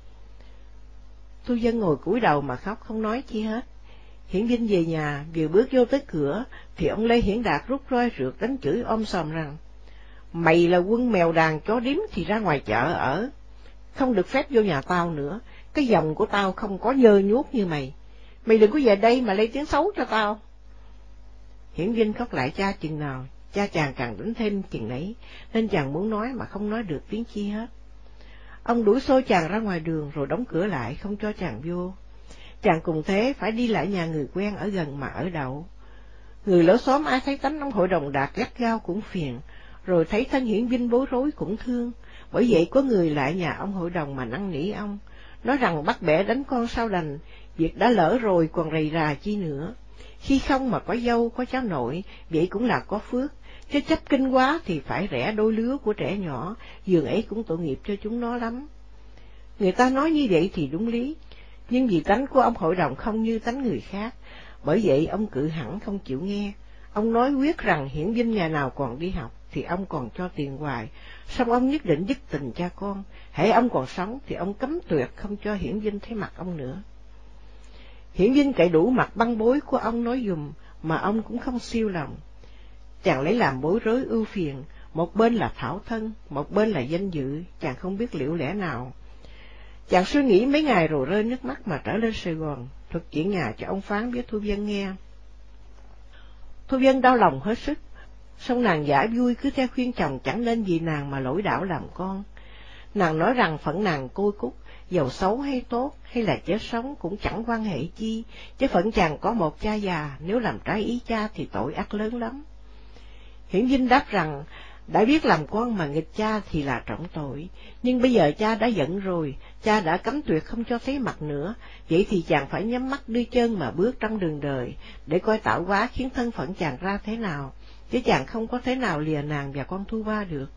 Thu Vân ngồi cúi đầu mà khóc không nói chi hết. Hiển Vinh về nhà, vừa bước vô tới cửa thì ông Lê Hiển Đạt rút roi rượt đánh chửi om sòm rằng: Mày là quân mèo đàn chó điếm thì ra ngoài chợ ở, không được phép vô nhà tao nữa, cái dòng của tao không có nhơ nhuốc như mày, mày đừng có về đây mà lấy tiếng xấu cho tao. Hiển Vinh khóc lại cha chừng nào, cha chàng càng đánh thêm chừng nấy, nên chàng muốn nói mà không nói được tiếng chi hết. Ông đuổi xô chàng ra ngoài đường rồi đóng cửa lại không cho chàng vô. Chàng cùng thế phải đi lại nhà người quen ở gần mà ở đậu. Người lỡ xóm ai thấy tánh ông hội đồng Đạt gắt gao cũng phiền, rồi thấy thân Hiển Vinh bối rối cũng thương. Bởi vậy có người lại nhà ông hội đồng mà năn nỉ ông, nói rằng bắt bẻ đánh con sao đành, việc đã lỡ rồi còn rầy rà chi nữa. Khi không mà có dâu có cháu nội, vậy cũng là có phước, chứ chấp kinh quá thì phải rẽ đôi lứa của trẻ nhỏ, dường ấy cũng tội nghiệp cho chúng nó lắm. Người ta nói như vậy thì đúng lý, nhưng vì tánh của ông hội đồng không như tánh người khác, bởi vậy ông cự hẳn không chịu nghe. Ông nói quyết rằng Hiển Vinh nhà nào còn đi học thì ông còn cho tiền hoài, song ông nhất định dứt tình cha con, hễ ông còn sống thì ông cấm tuyệt không cho Hiển Vinh thấy mặt ông nữa. Hiển Vinh cậy đủ mặt băng bối của ông nói dùm, mà ông cũng không siêu lòng. Chàng lấy làm bối rối ưu phiền, một bên là thảo thân, một bên là danh dự, chàng không biết liệu lẽ nào. Chàng suy nghĩ mấy ngày rồi rơi nước mắt mà trở lên Sài Gòn, thuật chuyện nhà cho ông Phán với Thu Vân nghe. Thu Vân đau lòng hết sức, song nàng giả vui cứ theo khuyên chồng chẳng nên vì nàng mà lỗi đảo làm con. Nàng nói rằng phận nàng côi cút, giàu xấu hay tốt hay là chết sống cũng chẳng quan hệ chi, chứ phận chàng có một cha già, nếu làm trái ý cha thì tội ác lớn lắm. Hiển Vinh đáp rằng đã biết làm con mà nghịch cha thì là trọng tội, nhưng bây giờ cha đã giận rồi, cha đã cấm tuyệt không cho thấy mặt nữa, vậy thì chàng phải nhắm mắt đưa chân mà bước trong đường đời, để coi tạo hóa khiến thân phận chàng ra thế nào, chứ chàng không có thế nào lìa nàng và con Thu Ba được.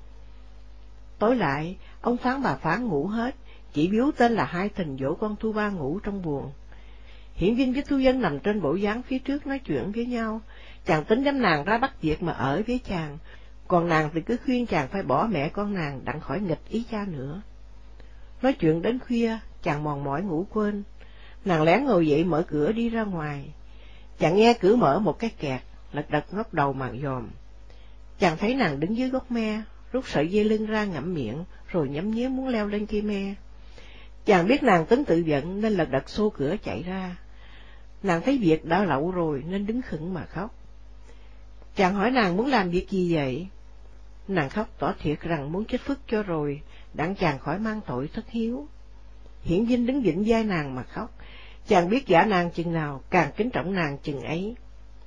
Tối lại, ông Phán bà Phán ngủ hết, chỉ biếu tên là Hai Thình dỗ con Thu Ba ngủ trong buồng. Hiển Vinh với Thu Vân nằm trên bộ gián phía trước nói chuyện với nhau, chàng tính đem nàng ra Bắc Việt mà ở với chàng, còn nàng thì cứ khuyên chàng phải bỏ mẹ con nàng đặng khỏi nghịch ý cha nữa. Nói chuyện đến khuya, chàng mòn mỏi ngủ quên, nàng lén ngồi dậy mở cửa đi ra ngoài. Chàng nghe cửa mở một cái kẹt, lật đật ngóc đầu mà dòm. Chàng thấy nàng đứng dưới gốc me, rút sợi dây lưng ra ngậm miệng, rồi nhắm nhía muốn leo lên cây me. Chàng biết nàng tính tự giận nên lật đật xô cửa chạy ra. Nàng thấy việc đã lậu rồi nên đứng khựng mà khóc. Chàng hỏi nàng muốn làm việc gì vậy? Nàng khóc tỏ thiệt rằng muốn chết phức cho rồi, đặng chàng khỏi mang tội thất hiếu. Hiển Vinh đứng vịnh vai nàng mà khóc, chàng biết giả nàng chừng nào, càng kính trọng nàng chừng ấy.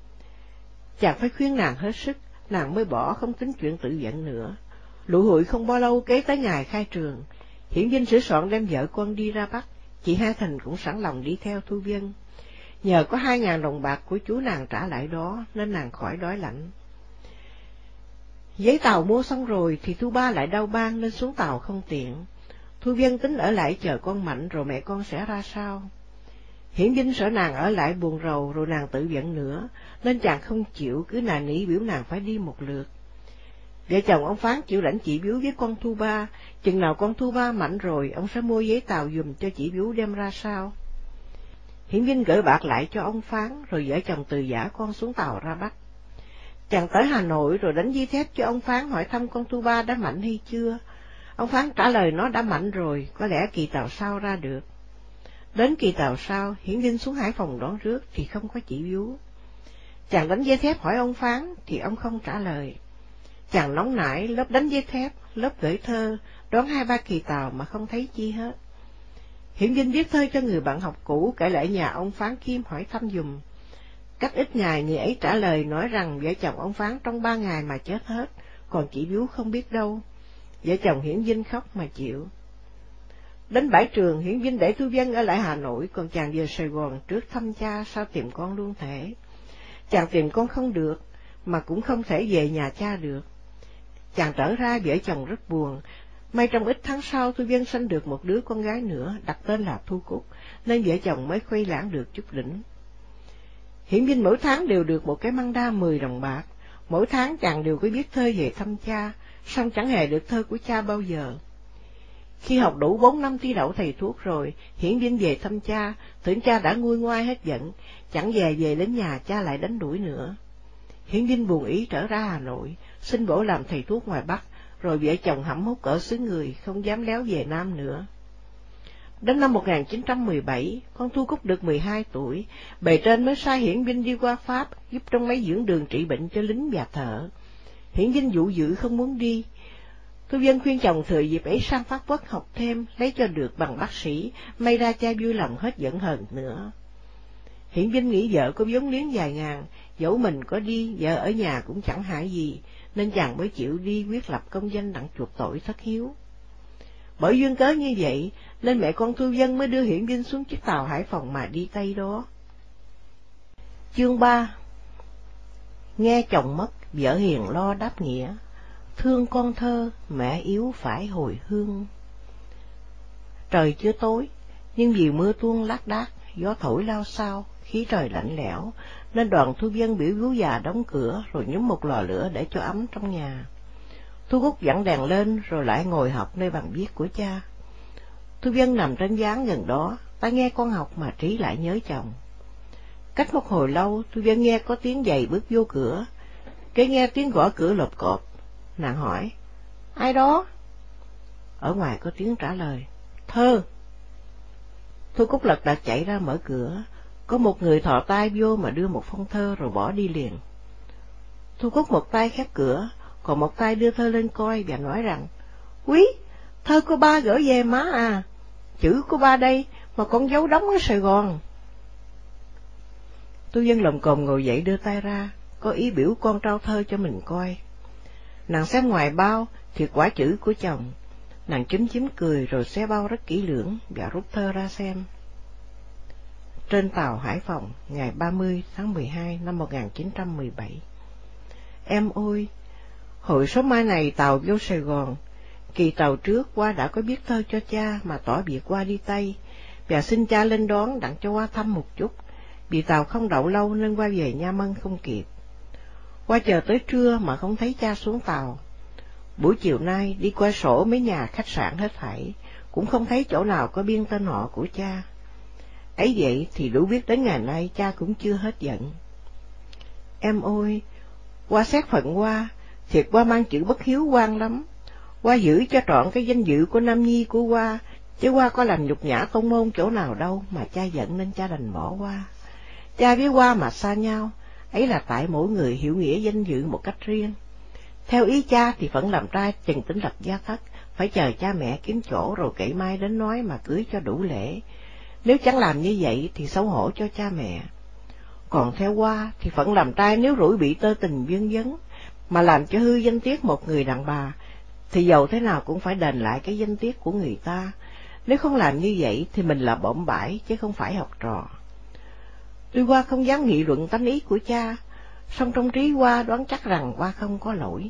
Chàng phải khuyên nàng hết sức, nàng mới bỏ không tính chuyện tự giận nữa. Lụ hụi không bao lâu kế tới ngày khai trường, Hiển Vinh sửa soạn đem vợ con đi ra Bắc, chị Hai Thình cũng sẵn lòng đi theo Thu Vân. Nhờ có hai ngàn đồng bạc của chú nàng trả lại đó nên nàng khỏi đói lạnh. Giấy tàu mua xong rồi thì Thu Ba lại đau ban nên xuống tàu không tiện. Thu Vân tính ở lại chờ con mạnh rồi mẹ con sẽ ra sao. Hiển Vinh sợ nàng ở lại buồn rầu rồi nàng tự giận nữa, nên chàng không chịu, cứ nài nỉ biểu nàng phải đi một lượt. Vợ chồng ông Phán chịu lãnh chị Biếu với con Thu Ba, chừng nào con Thu Ba mạnh rồi ông sẽ mua giấy tàu giùm cho chị Biếu đem ra sao. Hiển Vinh gửi bạc lại cho ông Phán, rồi vợ chồng từ giả con xuống tàu ra Bắc. Chàng tới Hà Nội rồi đánh dây thép cho ông Phán hỏi thăm con Thu Ba đã mạnh hay chưa. Ông Phán trả lời nó đã mạnh rồi, có lẽ kỳ tàu sau ra được. Đến kỳ tàu sau, Hiển Vinh xuống Hải Phòng đón rước thì không có chị Biếu. Chàng đánh dây thép hỏi ông Phán thì ông không trả lời. Chàng nóng nảy, lớp đánh dây thép, lớp gửi thơ, đón hai ba kỳ tàu mà không thấy chi hết. Hiển Vinh viết thơ cho người bạn học cũ, kể lại nhà ông Phán Kim hỏi thăm dùm. Cách ít ngày, người ấy trả lời nói rằng vợ chồng ông Phán trong ba ngày mà chết hết, còn chị Biếu không biết đâu. Vợ chồng Hiển Vinh khóc mà chịu. Đến bãi trường, Hiển Vinh để Thu Vân ở lại Hà Nội, còn chàng về Sài Gòn trước thăm cha, sao tìm con luôn thể. Chàng tìm con không được, mà cũng không thể về nhà cha được. Chàng trở ra, vợ chồng rất buồn. May trong ít tháng sau, Thu Vân sanh được một đứa con gái nữa, đặt tên là Thu Cúc, nên vợ chồng mới khuây lãng được chút đỉnh. Hiển Vinh mỗi tháng đều được một cái măng đa mười đồng bạc. Mỗi tháng chàng đều có viết thơ về thăm cha, song chẳng hề được thơ của cha bao giờ. Khi học đủ bốn năm thi đậu thầy thuốc rồi, Hiển Vinh về thăm cha, tưởng cha đã nguôi ngoai hết giận, chẳng về về đến nhà cha lại đánh đuổi nữa. Hiển Vinh buồn ý trở ra Hà Nội, xin bổ làm thầy thuốc ngoài Bắc, rồi vợ chồng hẩm hút ở xứ người, không dám léo về Nam nữa. Đến năm một nghìn chín trăm mười bảy, con Thu Cúc được mười hai tuổi, bề trên mới sai Hiển Vinh đi qua Pháp, giúp trong mấy dưỡng đường trị bệnh cho lính và thợ. Hiển Vinh dụ dữ không muốn đi. Thu Vân khuyên chồng thừa dịp ấy sang Pháp Quốc học thêm, lấy cho được bằng bác sĩ, may ra cha vui lòng hết giận hờn nữa. Hiển Vinh nghĩ vợ có vốn liếng vài ngàn, dẫu mình có đi, vợ ở nhà cũng chẳng hại gì, nên chàng mới chịu đi quyết lập công danh đặng chuộc tội thất hiếu. Bởi duyên cớ như vậy, nên mẹ con Thu Vân mới đưa Hiển Vinh xuống chiếc tàu Hải Phòng mà đi Tây đó. Chương ba. Nghe chồng mất, vợ hiền lo đáp nghĩa, thương con thơ, mẹ yếu phải hồi hương. Trời chưa tối, nhưng vì mưa tuôn lác đác, gió thổi lao xao, khí trời lạnh lẽo, nên đoàn Thu Vân biểu vú già đóng cửa rồi nhúm một lò lửa để cho ấm trong nhà. Thu Cúc dặn đèn lên rồi lại ngồi học nơi bàn viết của cha. Thu Vân nằm trên gián gần đó, ta nghe con học mà trí lại nhớ chồng. Cách một hồi lâu, Thu Vân nghe có tiếng giày bước vô cửa, kế nghe tiếng gõ cửa lộp cộp. Nàng hỏi, ai đó? Ở ngoài có tiếng trả lời, Thơ. Thu Cúc lật đật chạy ra mở cửa, có một người thò tay vô mà đưa một phong thơ rồi bỏ đi liền. Thu Cúc một tay khép cửa, còn một tay đưa thơ lên coi và nói rằng, Quý, thơ của ba gửi về má à, chữ của ba đây mà con giấu đóng ở Sài Gòn. Thu Vân lồm cồm ngồi dậy đưa tay ra, có ý biểu con trao thơ cho mình coi. Nàng xem ngoài bao, thiệt quả chữ của chồng. Nàng chúm chím cười rồi xé bao rất kỹ lưỡng và rút thơ ra xem. Trên tàu Hải Phòng, ngày ba mươi tháng mười hai năm một nghìn chín trăm mười bảy. Em ơi, hồi số mai này tàu vô Sài Gòn, kỳ tàu trước qua đã có viết thơ cho cha mà tỏ việc qua đi Tây, và xin cha lên đón đặng cho qua thăm một chút, vì tàu không đậu lâu nên qua về Nha Mân không kịp. Qua chờ tới trưa mà không thấy cha xuống tàu. Buổi chiều nay đi qua sổ mấy nhà khách sạn hết thảy, cũng không thấy chỗ nào có biên tên họ của cha. Ấy vậy thì đủ biết đến ngày nay cha cũng chưa hết giận. Em ơi, qua xét phận qua, thiệt qua mang chữ bất hiếu quan lắm. Qua giữ cho trọn cái danh dự của Nam Nhi của qua, chứ qua có làm nhục nhã tông môn chỗ nào đâu mà cha giận nên cha đành bỏ qua. Cha với qua mà xa nhau, ấy là tại mỗi người hiểu nghĩa danh dự một cách riêng. Theo ý cha thì phận làm trai chừng tính lập gia thất, phải chờ cha mẹ kiếm chỗ rồi cậy mai đến nói mà cưới cho đủ lễ. Nếu chẳng làm như vậy thì xấu hổ cho cha mẹ. Còn theo qua thì phận làm trai nếu rủi bị tơ tình vương vấn, mà làm cho hư danh tiết một người đàn bà, thì dầu thế nào cũng phải đền lại cái danh tiết của người ta. Nếu không làm như vậy thì mình là bõm bãi chứ không phải học trò. Tuy qua không dám nghị luận tánh ý của cha, song trong trí qua đoán chắc rằng qua không có lỗi.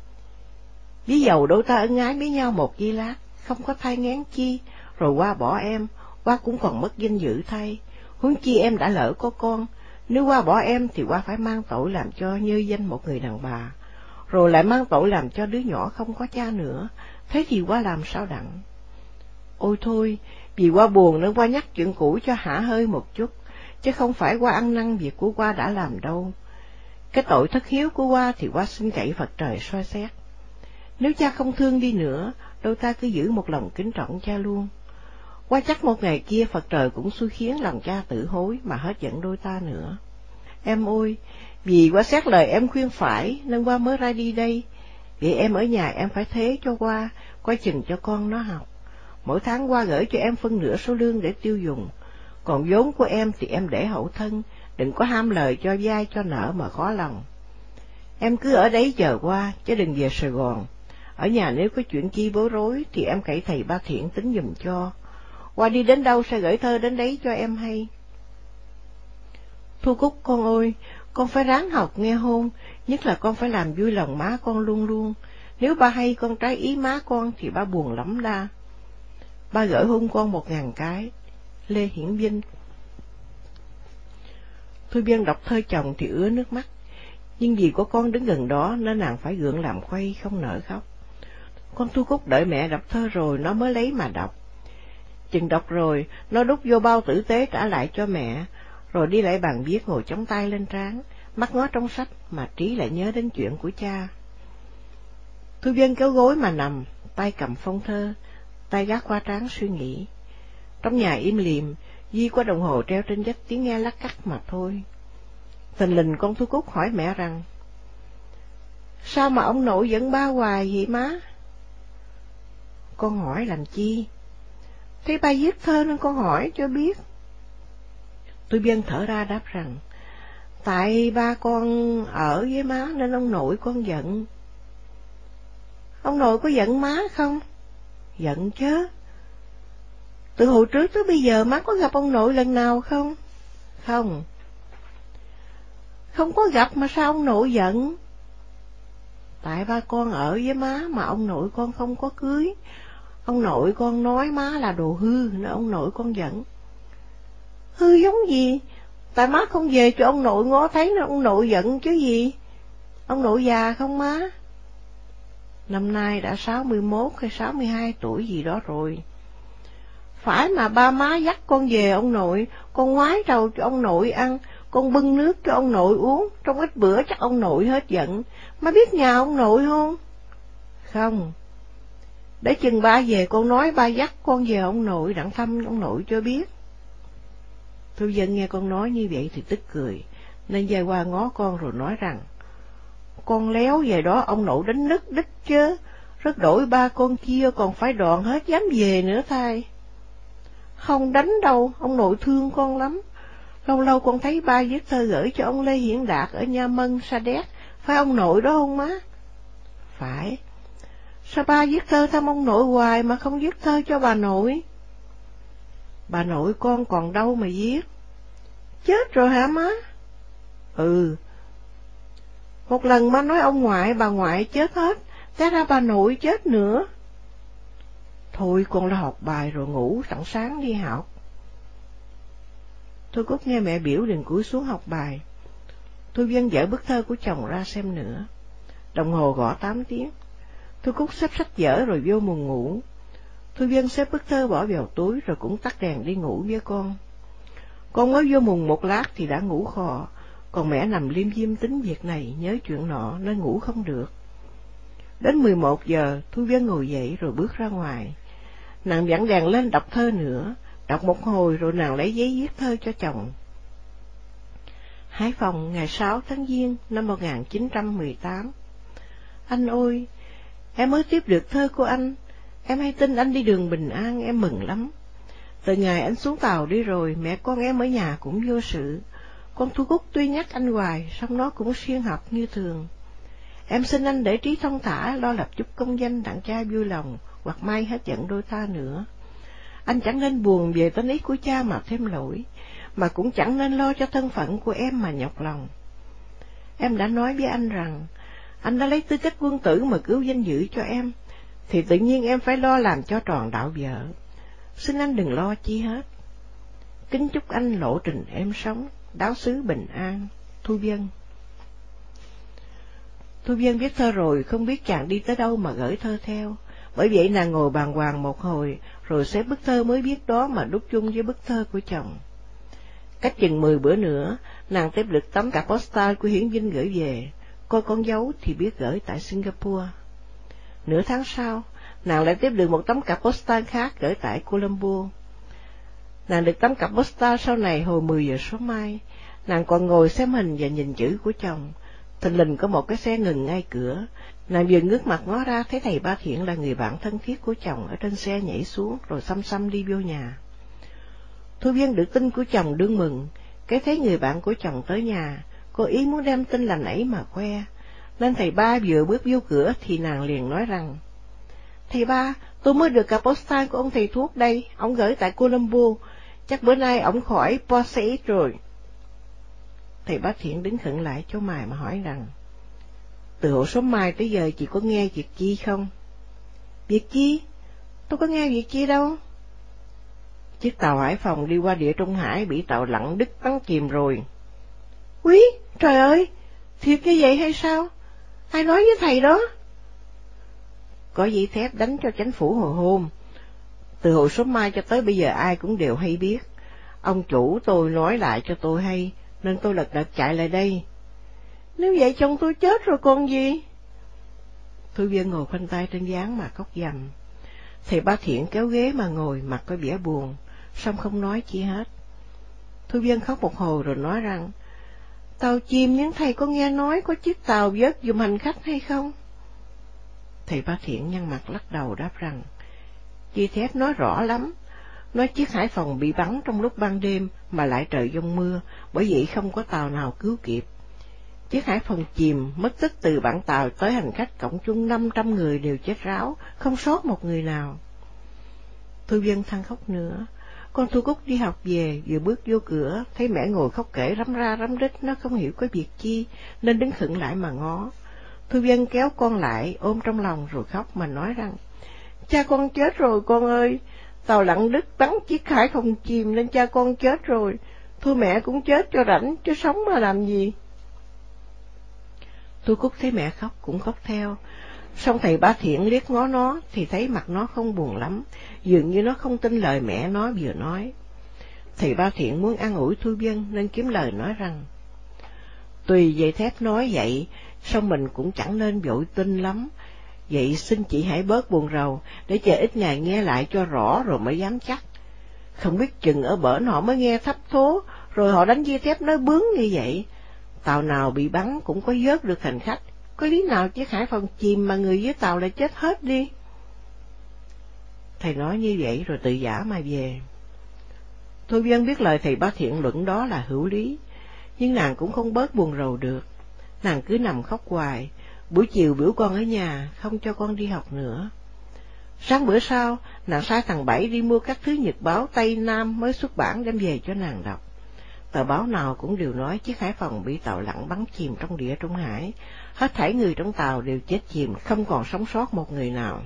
Ví dầu đôi ta ân ái với nhau một giây lát, không có thai nghén chi, rồi qua bỏ em, qua cũng còn mất danh dự thay. Huống chi em đã lỡ có con, nếu qua bỏ em thì qua phải mang tội làm cho nhơ danh một người đàn bà, rồi lại mang tội làm cho đứa nhỏ không có cha nữa, thế thì qua làm sao đặng. Ôi thôi, vì qua buồn nên qua nhắc chuyện cũ cho hả hơi một chút, chứ không phải qua ăn năn việc của qua đã làm đâu. Cái tội thất hiếu của qua thì qua xin cậy Phật trời soi xét. Nếu cha không thương đi nữa, đôi ta cứ giữ một lòng kính trọng cha luôn. Qua chắc một ngày kia Phật trời cũng xui khiến lòng cha tự hối mà hết giận đôi ta nữa. Em ơi, vì qua xét lời em khuyên phải nên qua mới ra đi đây. Vậy em ở nhà em phải thế cho qua, coi chừng cho con nó học. Mỗi tháng qua gửi cho em phân nửa số lương để tiêu dùng. Còn vốn của em thì em để hậu thân, đừng có ham lời cho vay cho nợ mà khó lòng. Em cứ ở đấy chờ qua, chứ đừng về Sài Gòn. Ở nhà nếu có chuyện chi bối rối thì em cậy thầy Ba Thiện tính giùm cho. Qua đi đến đâu sẽ gửi thơ đến đấy cho em hay. Thu Cúc con ơi, con phải ráng học nghe hôn, nhất là con phải làm vui lòng má con luôn luôn. Nếu ba hay con trái ý má con thì ba buồn lắm đa. Ba gửi hôn con một ngàn cái. Lê Hiển Vinh. Thôi Biên đọc thơ chồng thì ứa nước mắt, nhưng vì có con đứng gần đó nên nàng phải gượng làm khuây không nỡ khóc. Con Thu Cúc đợi mẹ đọc thơ rồi nó mới lấy mà đọc. Chừng đọc rồi, nó đút vô bao tử tế trả lại cho mẹ, rồi đi lại bàn viết ngồi chống tay lên trán, mắt ngó trong sách mà trí lại nhớ đến chuyện của cha. Thu Vân kéo gối mà nằm, tay cầm phong thơ, tay gác qua trán suy nghĩ. Trong nhà im lìm, duy có đồng hồ treo trên vách tiếng nghe lắc cắt mà thôi. Thình lình con Thu Cúc hỏi mẹ rằng, sao mà ông nội giận ba hoài vậy má? Con hỏi làm chi? Thấy ba viết thơ nên con hỏi cho biết. Tôi Biên thở ra đáp rằng, tại ba con ở với má nên ông nội con giận. Ông nội có giận má không? Giận chứ. Từ hồi trước tới bây giờ má có gặp ông nội lần nào không? Không. Không có gặp mà sao ông nội giận? Tại ba con ở với má mà ông nội con không có cưới. Ông nội con nói má là đồ hư nên ông nội con giận. Hư giống gì? Tại má không về cho ông nội ngó thấy nên ông nội giận chứ gì. Ông nội già không má? Năm nay đã sáu mươi mốt hay sáu mươi hai tuổi gì đó rồi. Phải mà ba má dắt con về ông nội, con ngoái trầu cho ông nội ăn, con bưng nước cho ông nội uống, trong ít bữa chắc ông nội hết giận. Má biết nhà ông nội không? Không. Để chừng ba về con nói ba dắt con về ông nội đặng thăm ông nội cho biết. Thu Dân nghe con nói như vậy thì tức cười, nên dây qua ngó con rồi nói rằng, con léo về đó ông nội đánh nứt đích chứ, rất đổi ba con kia còn phải đòn hết dám về nữa thay. Không đánh đâu, ông nội thương con lắm. Lâu lâu con thấy ba viết thơ gửi cho ông Lê Hiển Đạt ở Nha Mân, Sa Đéc, phải ông nội đó không má? Phải. Sao ba viết thơ thăm ông nội hoài mà không viết thơ cho bà nội? Bà nội con còn đâu mà viết. Chết rồi hả má? Ừ. Một lần má nói ông ngoại bà ngoại chết hết, té ra bà nội chết nữa. Thôi con lo học bài rồi ngủ, sẵn sáng đi học. Thôi Cúc nghe mẹ biểu liền cúi xuống học bài. Thôi Vân dở bức thơ của chồng ra xem nữa. Đồng hồ gõ tám tiếng. Thôi Cúc xếp sách vở rồi vô buồng ngủ. Thôi Vân xếp bức thơ bỏ vào túi rồi cũng tắt đèn đi ngủ với con. Con mới vô mùng một lát thì đã ngủ khò, còn mẹ nằm liêm diêm tính việc này nhớ chuyện nọ nên ngủ không được. Đến mười một giờ, Thu Vân ngồi dậy rồi bước ra ngoài. Nàng vặn đèn lên đọc thơ nữa, đọc một hồi rồi nàng lấy giấy viết thơ cho chồng. Hải Phòng, ngày sáu tháng Giêng năm một nghìn chín trăm mười tám. Anh ơi, em mới tiếp được thơ của anh. Em hay tin anh đi đường bình an, em mừng lắm. Từ ngày anh xuống tàu đi rồi, mẹ con em ở nhà cũng vô sự. Con Thu Cúc tuy nhắc anh hoài, song nó cũng siêng học như thường. Em xin anh để trí thông thả, lo lập chút công danh đặng cha vui lòng, hoặc mai hết giận đôi ta nữa. Anh chẳng nên buồn về tính ý của cha mà thêm lỗi, mà cũng chẳng nên lo cho thân phận của em mà nhọc lòng. Em đã nói với anh rằng, anh đã lấy tư cách quân tử mà cứu danh dự cho em, thì tự nhiên em phải lo làm cho tròn đạo vợ. Xin anh đừng lo chi hết. Kính chúc anh lộ trình em sống, đáo xứ bình an. Thu Vân. Thu Vân viết thơ rồi, không biết chàng đi tới đâu mà gửi thơ theo. Bởi vậy nàng ngồi bàng hoàng một hồi, rồi xếp bức thơ mới viết đó mà đúc chung với bức thơ của chồng. Cách chừng mười bữa nữa, nàng tiếp được tấm card postal của Hiển Vinh gửi về. Coi con dấu thì biết gửi tại Singapore. Nửa tháng sau, nàng lại tiếp được một tấm card postal khác gửi tại Colombo. Nàng được tấm card postal sau này hồi mười giờ sáng mai. Nàng còn ngồi xem hình và nhìn chữ của chồng. thình lình có một cái xe ngừng ngay cửa. Nàng vừa ngước mặt ngó ra thấy thầy Ba Thiện là người bạn thân thiết của chồng ở trên xe nhảy xuống rồi xăm xăm đi vô nhà. Thu Viên được tin của chồng đương mừng, cái thấy người bạn của chồng tới nhà, cô ý muốn đem tin lành ấy mà khoe, nên thầy Ba vừa bước vô cửa thì nàng liền nói rằng: "Thầy Ba, tôi mới được cặp postcard của ông thầy thuốc đây, ông gửi tại Colombo, chắc bữa nay ông khỏi Porsche rồi." Thầy Ba Thiện đứng khựng lại chỗ mày mà hỏi rằng: "Từ hồi sớm mai tới giờ chị có nghe việc chi không?" "Việc chi? Tôi có nghe việc chi đâu." "Chiếc tàu Hải Phòng đi qua địa Trung Hải bị tàu lặn Đức bắn chìm rồi." "Úi, trời ơi, thiệt như vậy hay sao? Ai nói với thầy đó?" "Có giấy thép đánh cho chính phủ hồi hôm. Từ hồi sớm mai cho tới bây giờ ai cũng đều hay biết. Ông chủ tôi nói lại cho tôi hay, nên tôi lật đật chạy lại đây." "Nếu vậy chồng tôi chết rồi còn gì?" Thu Viên ngồi khoanh tay trên gián mà khóc dầm. Thầy Ba Thiện kéo ghế mà ngồi, mặt có vẻ buồn, song không nói chi hết. Thu Viên khóc một hồi rồi nói rằng: "Tàu chìm nhưng thầy có nghe nói có chiếc tàu vớt giùm hành khách hay không?" Thầy Ba Thiện nhăn mặt lắc đầu đáp rằng: "Chi thép nói rõ lắm, nói chiếc Hải Phòng bị bắn trong lúc ban đêm mà lại trời giông mưa, bởi vậy không có tàu nào cứu kịp. Chiếc Hải Phòng chìm, mất tích từ bản tàu tới hành khách cộng chung năm trăm người đều chết ráo, không sót một người nào." Thu Viên than khóc nữa. Con Thu Cúc đi học về, vừa bước vô cửa, thấy mẹ ngồi khóc kể rắm ra rắm rít, nó không hiểu có việc chi, nên đứng khựng lại mà ngó. Thu Viên kéo con lại, ôm trong lòng rồi khóc mà nói rằng: "Cha con chết rồi con ơi, tàu lặn Đức bắn chiếc Hải Phòng chìm nên cha con chết rồi, thôi mẹ cũng chết cho rảnh, chứ sống mà làm gì." Thu Cúc thấy mẹ khóc cũng khóc theo, song thầy Ba Thiện liếc ngó nó thì thấy mặt nó không buồn lắm, dường như nó không tin lời mẹ nó vừa nói. Thầy Ba Thiện muốn an ủi Thu Viên nên kiếm lời nói rằng: "Tùy dây thép nói vậy, song mình cũng chẳng nên vội tin lắm. Vậy xin chị hãy bớt buồn rầu, để chờ ít ngày nghe lại cho rõ rồi mới dám chắc. Không biết chừng ở bển họ mới nghe thấp thố, rồi họ đánh dây thép nói bướng như vậy. Tàu nào bị bắn cũng có vớt được hành khách, có lý nào chiếc Hải Phòng chìm mà người dưới tàu lại chết hết đi." Thầy nói như vậy rồi tự giả mà về. Thu Viên biết lời thầy Ba Thiện luận đó là hữu lý, nhưng nàng cũng không bớt buồn rầu được. Nàng cứ nằm khóc hoài, buổi chiều biểu con ở nhà, không cho con đi học nữa. Sáng bữa sau, nàng sai thằng Bảy đi mua các thứ nhật báo Tây Nam mới xuất bản đem về cho nàng đọc. Tờ báo nào cũng đều nói chiếc Hải Phòng bị tàu lặn bắn chìm trong địa Trung Hải, hết thảy người trong tàu đều chết chìm, không còn sống sót một người nào.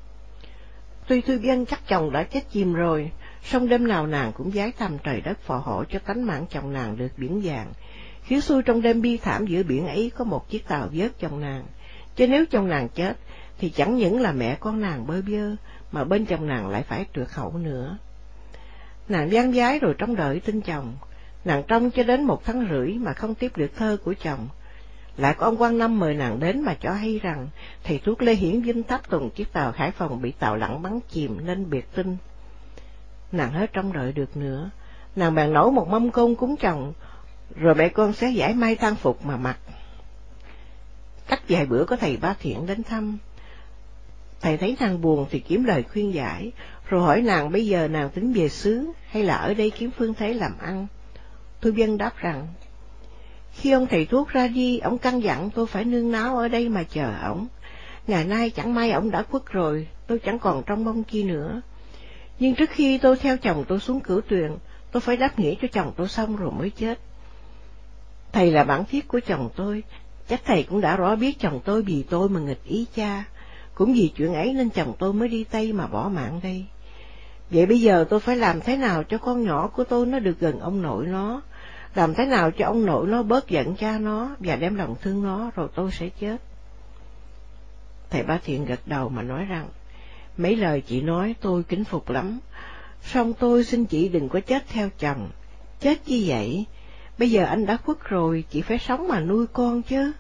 Tuy Thu Viên chắc chồng đã chết chìm rồi, song đêm nào nàng cũng vái thầm trời đất phò hộ cho tánh mạng chồng nàng được biển vàng. Khiến xui trong đêm bi thảm giữa biển ấy có một chiếc tàu vớt chồng nàng, chứ nếu chồng nàng chết thì chẳng những là mẹ con nàng bơ vơ, mà bên chồng nàng lại phải trượt hậu nữa. Nàng van vái rồi trông đợi tin chồng. Nàng trông cho đến một tháng rưỡi mà không tiếp được thơ của chồng. Lại có ông Quang Năm mời nàng đến mà cho hay rằng thầy thuốc Lê Hiển Vinh tháp tùng chiếc tàu Hải Phòng bị tàu lặn bắn chìm nên biệt tin. Nàng hết trông đợi được nữa, nàng bèn nấu một mâm cơm cúng chồng, rồi mẹ con sẽ giải may tang phục mà mặc. Cách vài bữa có thầy Ba Thiện đến thăm. Thầy thấy nàng buồn thì kiếm lời khuyên giải, rồi hỏi nàng bây giờ nàng tính về xứ hay là ở đây kiếm phương thế làm ăn. Thu Viên đáp rằng: "Khi ông thầy thuốc ra đi, ông căn dặn tôi phải nương náu ở đây mà chờ ổng. Ngày nay chẳng may ổng đã khuất rồi, tôi chẳng còn trông mong chi nữa. Nhưng trước khi tôi theo chồng tôi xuống Cửu Tuyền, tôi phải đáp nghĩa cho chồng tôi xong rồi mới chết. Thầy là bạn thiết của chồng tôi, chắc thầy cũng đã rõ biết chồng tôi vì tôi mà nghịch ý cha. Cũng vì chuyện ấy nên chồng tôi mới đi Tây mà bỏ mạng đây. Vậy bây giờ tôi phải làm thế nào cho con nhỏ của tôi nó được gần ông nội nó, làm thế nào cho ông nội nó bớt giận cha nó và đem lòng thương nó, rồi tôi sẽ chết." Thầy Ba Thiện gật đầu mà nói rằng: "Mấy lời chị nói tôi kính phục lắm, song tôi xin chị đừng có chết theo chồng. Chết như vậy, bây giờ anh đã khuất rồi, chị phải sống mà nuôi con chứ."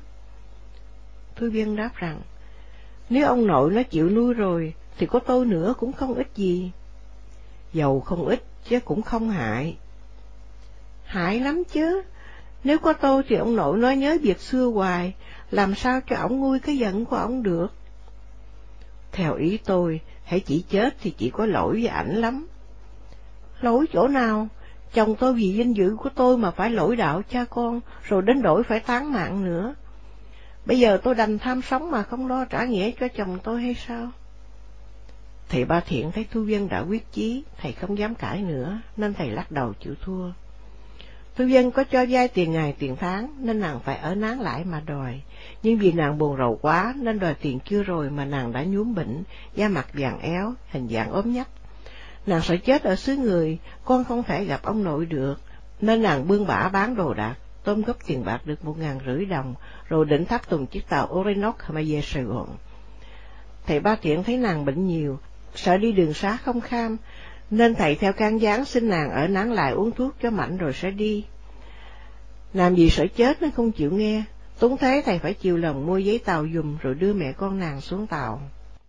Thu Viên đáp rằng: "Nếu ông nội nó chịu nuôi rồi, thì có tôi nữa cũng không ích gì." "Dầu không ích chứ cũng không hại." "Hại lắm chứ, Nếu có tôi thì ông nội nói nhớ việc xưa hoài, làm sao cho ổng nguôi cái giận của ổng được. Theo ý tôi, hãy chỉ chết thì chỉ có lỗi với ảnh lắm. Lỗi chỗ nào? Chồng tôi vì danh dự của tôi mà phải lỗi đạo cha con, rồi đến đổi phải tán mạng nữa. Bây giờ tôi đành tham sống mà không lo trả nghĩa cho chồng tôi hay sao? Thầy Ba Thiện thấy Thu Vân đã quyết chí, thầy không dám cãi nữa, nên thầy lắc đầu chịu thua. Thu Vân có cho vay tiền ngày tiền tháng, nên nàng phải ở nán lại mà đòi. Nhưng vì nàng buồn rầu quá, nên đòi tiền chưa rồi mà nàng đã nhuốm bệnh, da mặt vàng éo, hình dạng ốm nhách. Nàng sợ chết ở xứ người, con không thể gặp ông nội được, nên nàng bươn bả bán đồ đạc, tôm góp tiền bạc được một ngàn rưỡi đồng, rồi định tháp tùng chiếc tàu Orinoco mà về Sài Gòn. Thầy Ba Thiện thấy nàng bệnh nhiều, sợ đi đường xá không kham, nên thầy theo can gián xin nàng ở nán lại uống thuốc cho mạnh rồi sẽ đi. Nàng vì sợ chết nên không chịu nghe, túng thế thầy phải chiều lòng mua giấy tàu giùm rồi đưa mẹ con nàng xuống tàu.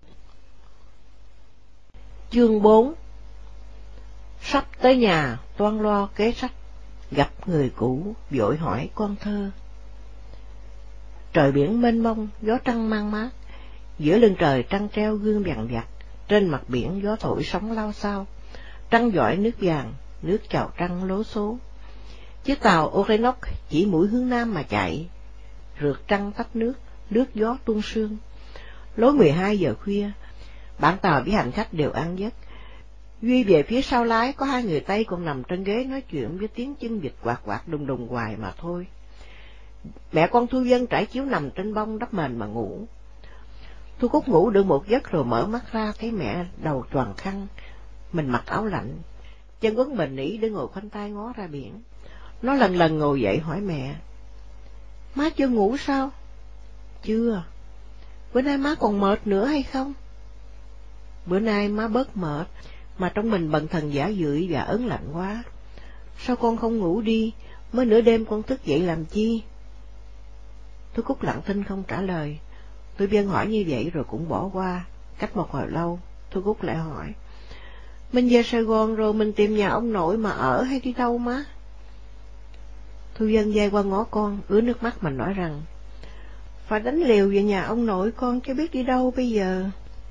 Chương bốn. Sắp tới nhà, toan lo kế sách, gặp người cũ, vội hỏi con thơ. Trời biển mênh mông, gió trăng mang mát, giữa lưng trời trăng treo gương vằn vặt, trên mặt biển gió thổi sóng lao xao, trăng dõi nước vàng, nước chào trăng lố số. Chiếc tàu Orinoco chỉ mũi hướng nam mà chạy, rượt trăng tách nước, lướt gió tuôn sương. Lối mười hai giờ khuya, bản tàu với hành khách đều ăn giấc. Duy về phía sau lái có hai người Tây còn nằm trên ghế nói chuyện với tiếng chân vịt quạt quạt đùng đùng hoài mà thôi. Mẹ con Thu Vân trải chiếu nằm trên bông đắp mền mà ngủ. Thu Cúc ngủ được một giấc rồi mở mắt ra thấy mẹ đầu choàng khăn, mình mặc áo lạnh, chân quấn bền nỉ để ngồi khoanh tay ngó ra biển. Nó lần lần ngồi dậy hỏi mẹ: Má chưa ngủ sao? Chưa. Bữa nay má còn mệt nữa hay không? Bữa nay má bớt mệt, mà trong mình bần thần giả dưỡi và ớn lạnh quá. Sao con không ngủ đi, mới nửa đêm con thức dậy làm chi? Thu Cúc lặng thinh không trả lời. Tôi Vân hỏi như vậy rồi cũng bỏ qua. Cách một hồi lâu, Thu Cúc lại hỏi: Mình về Sài Gòn rồi mình tìm nhà ông nội mà ở hay đi đâu má? Thu Vân dây qua ngó con, ứa nước mắt mà nói rằng: Phải đánh liều về nhà ông nội con chứ biết đi đâu bây giờ.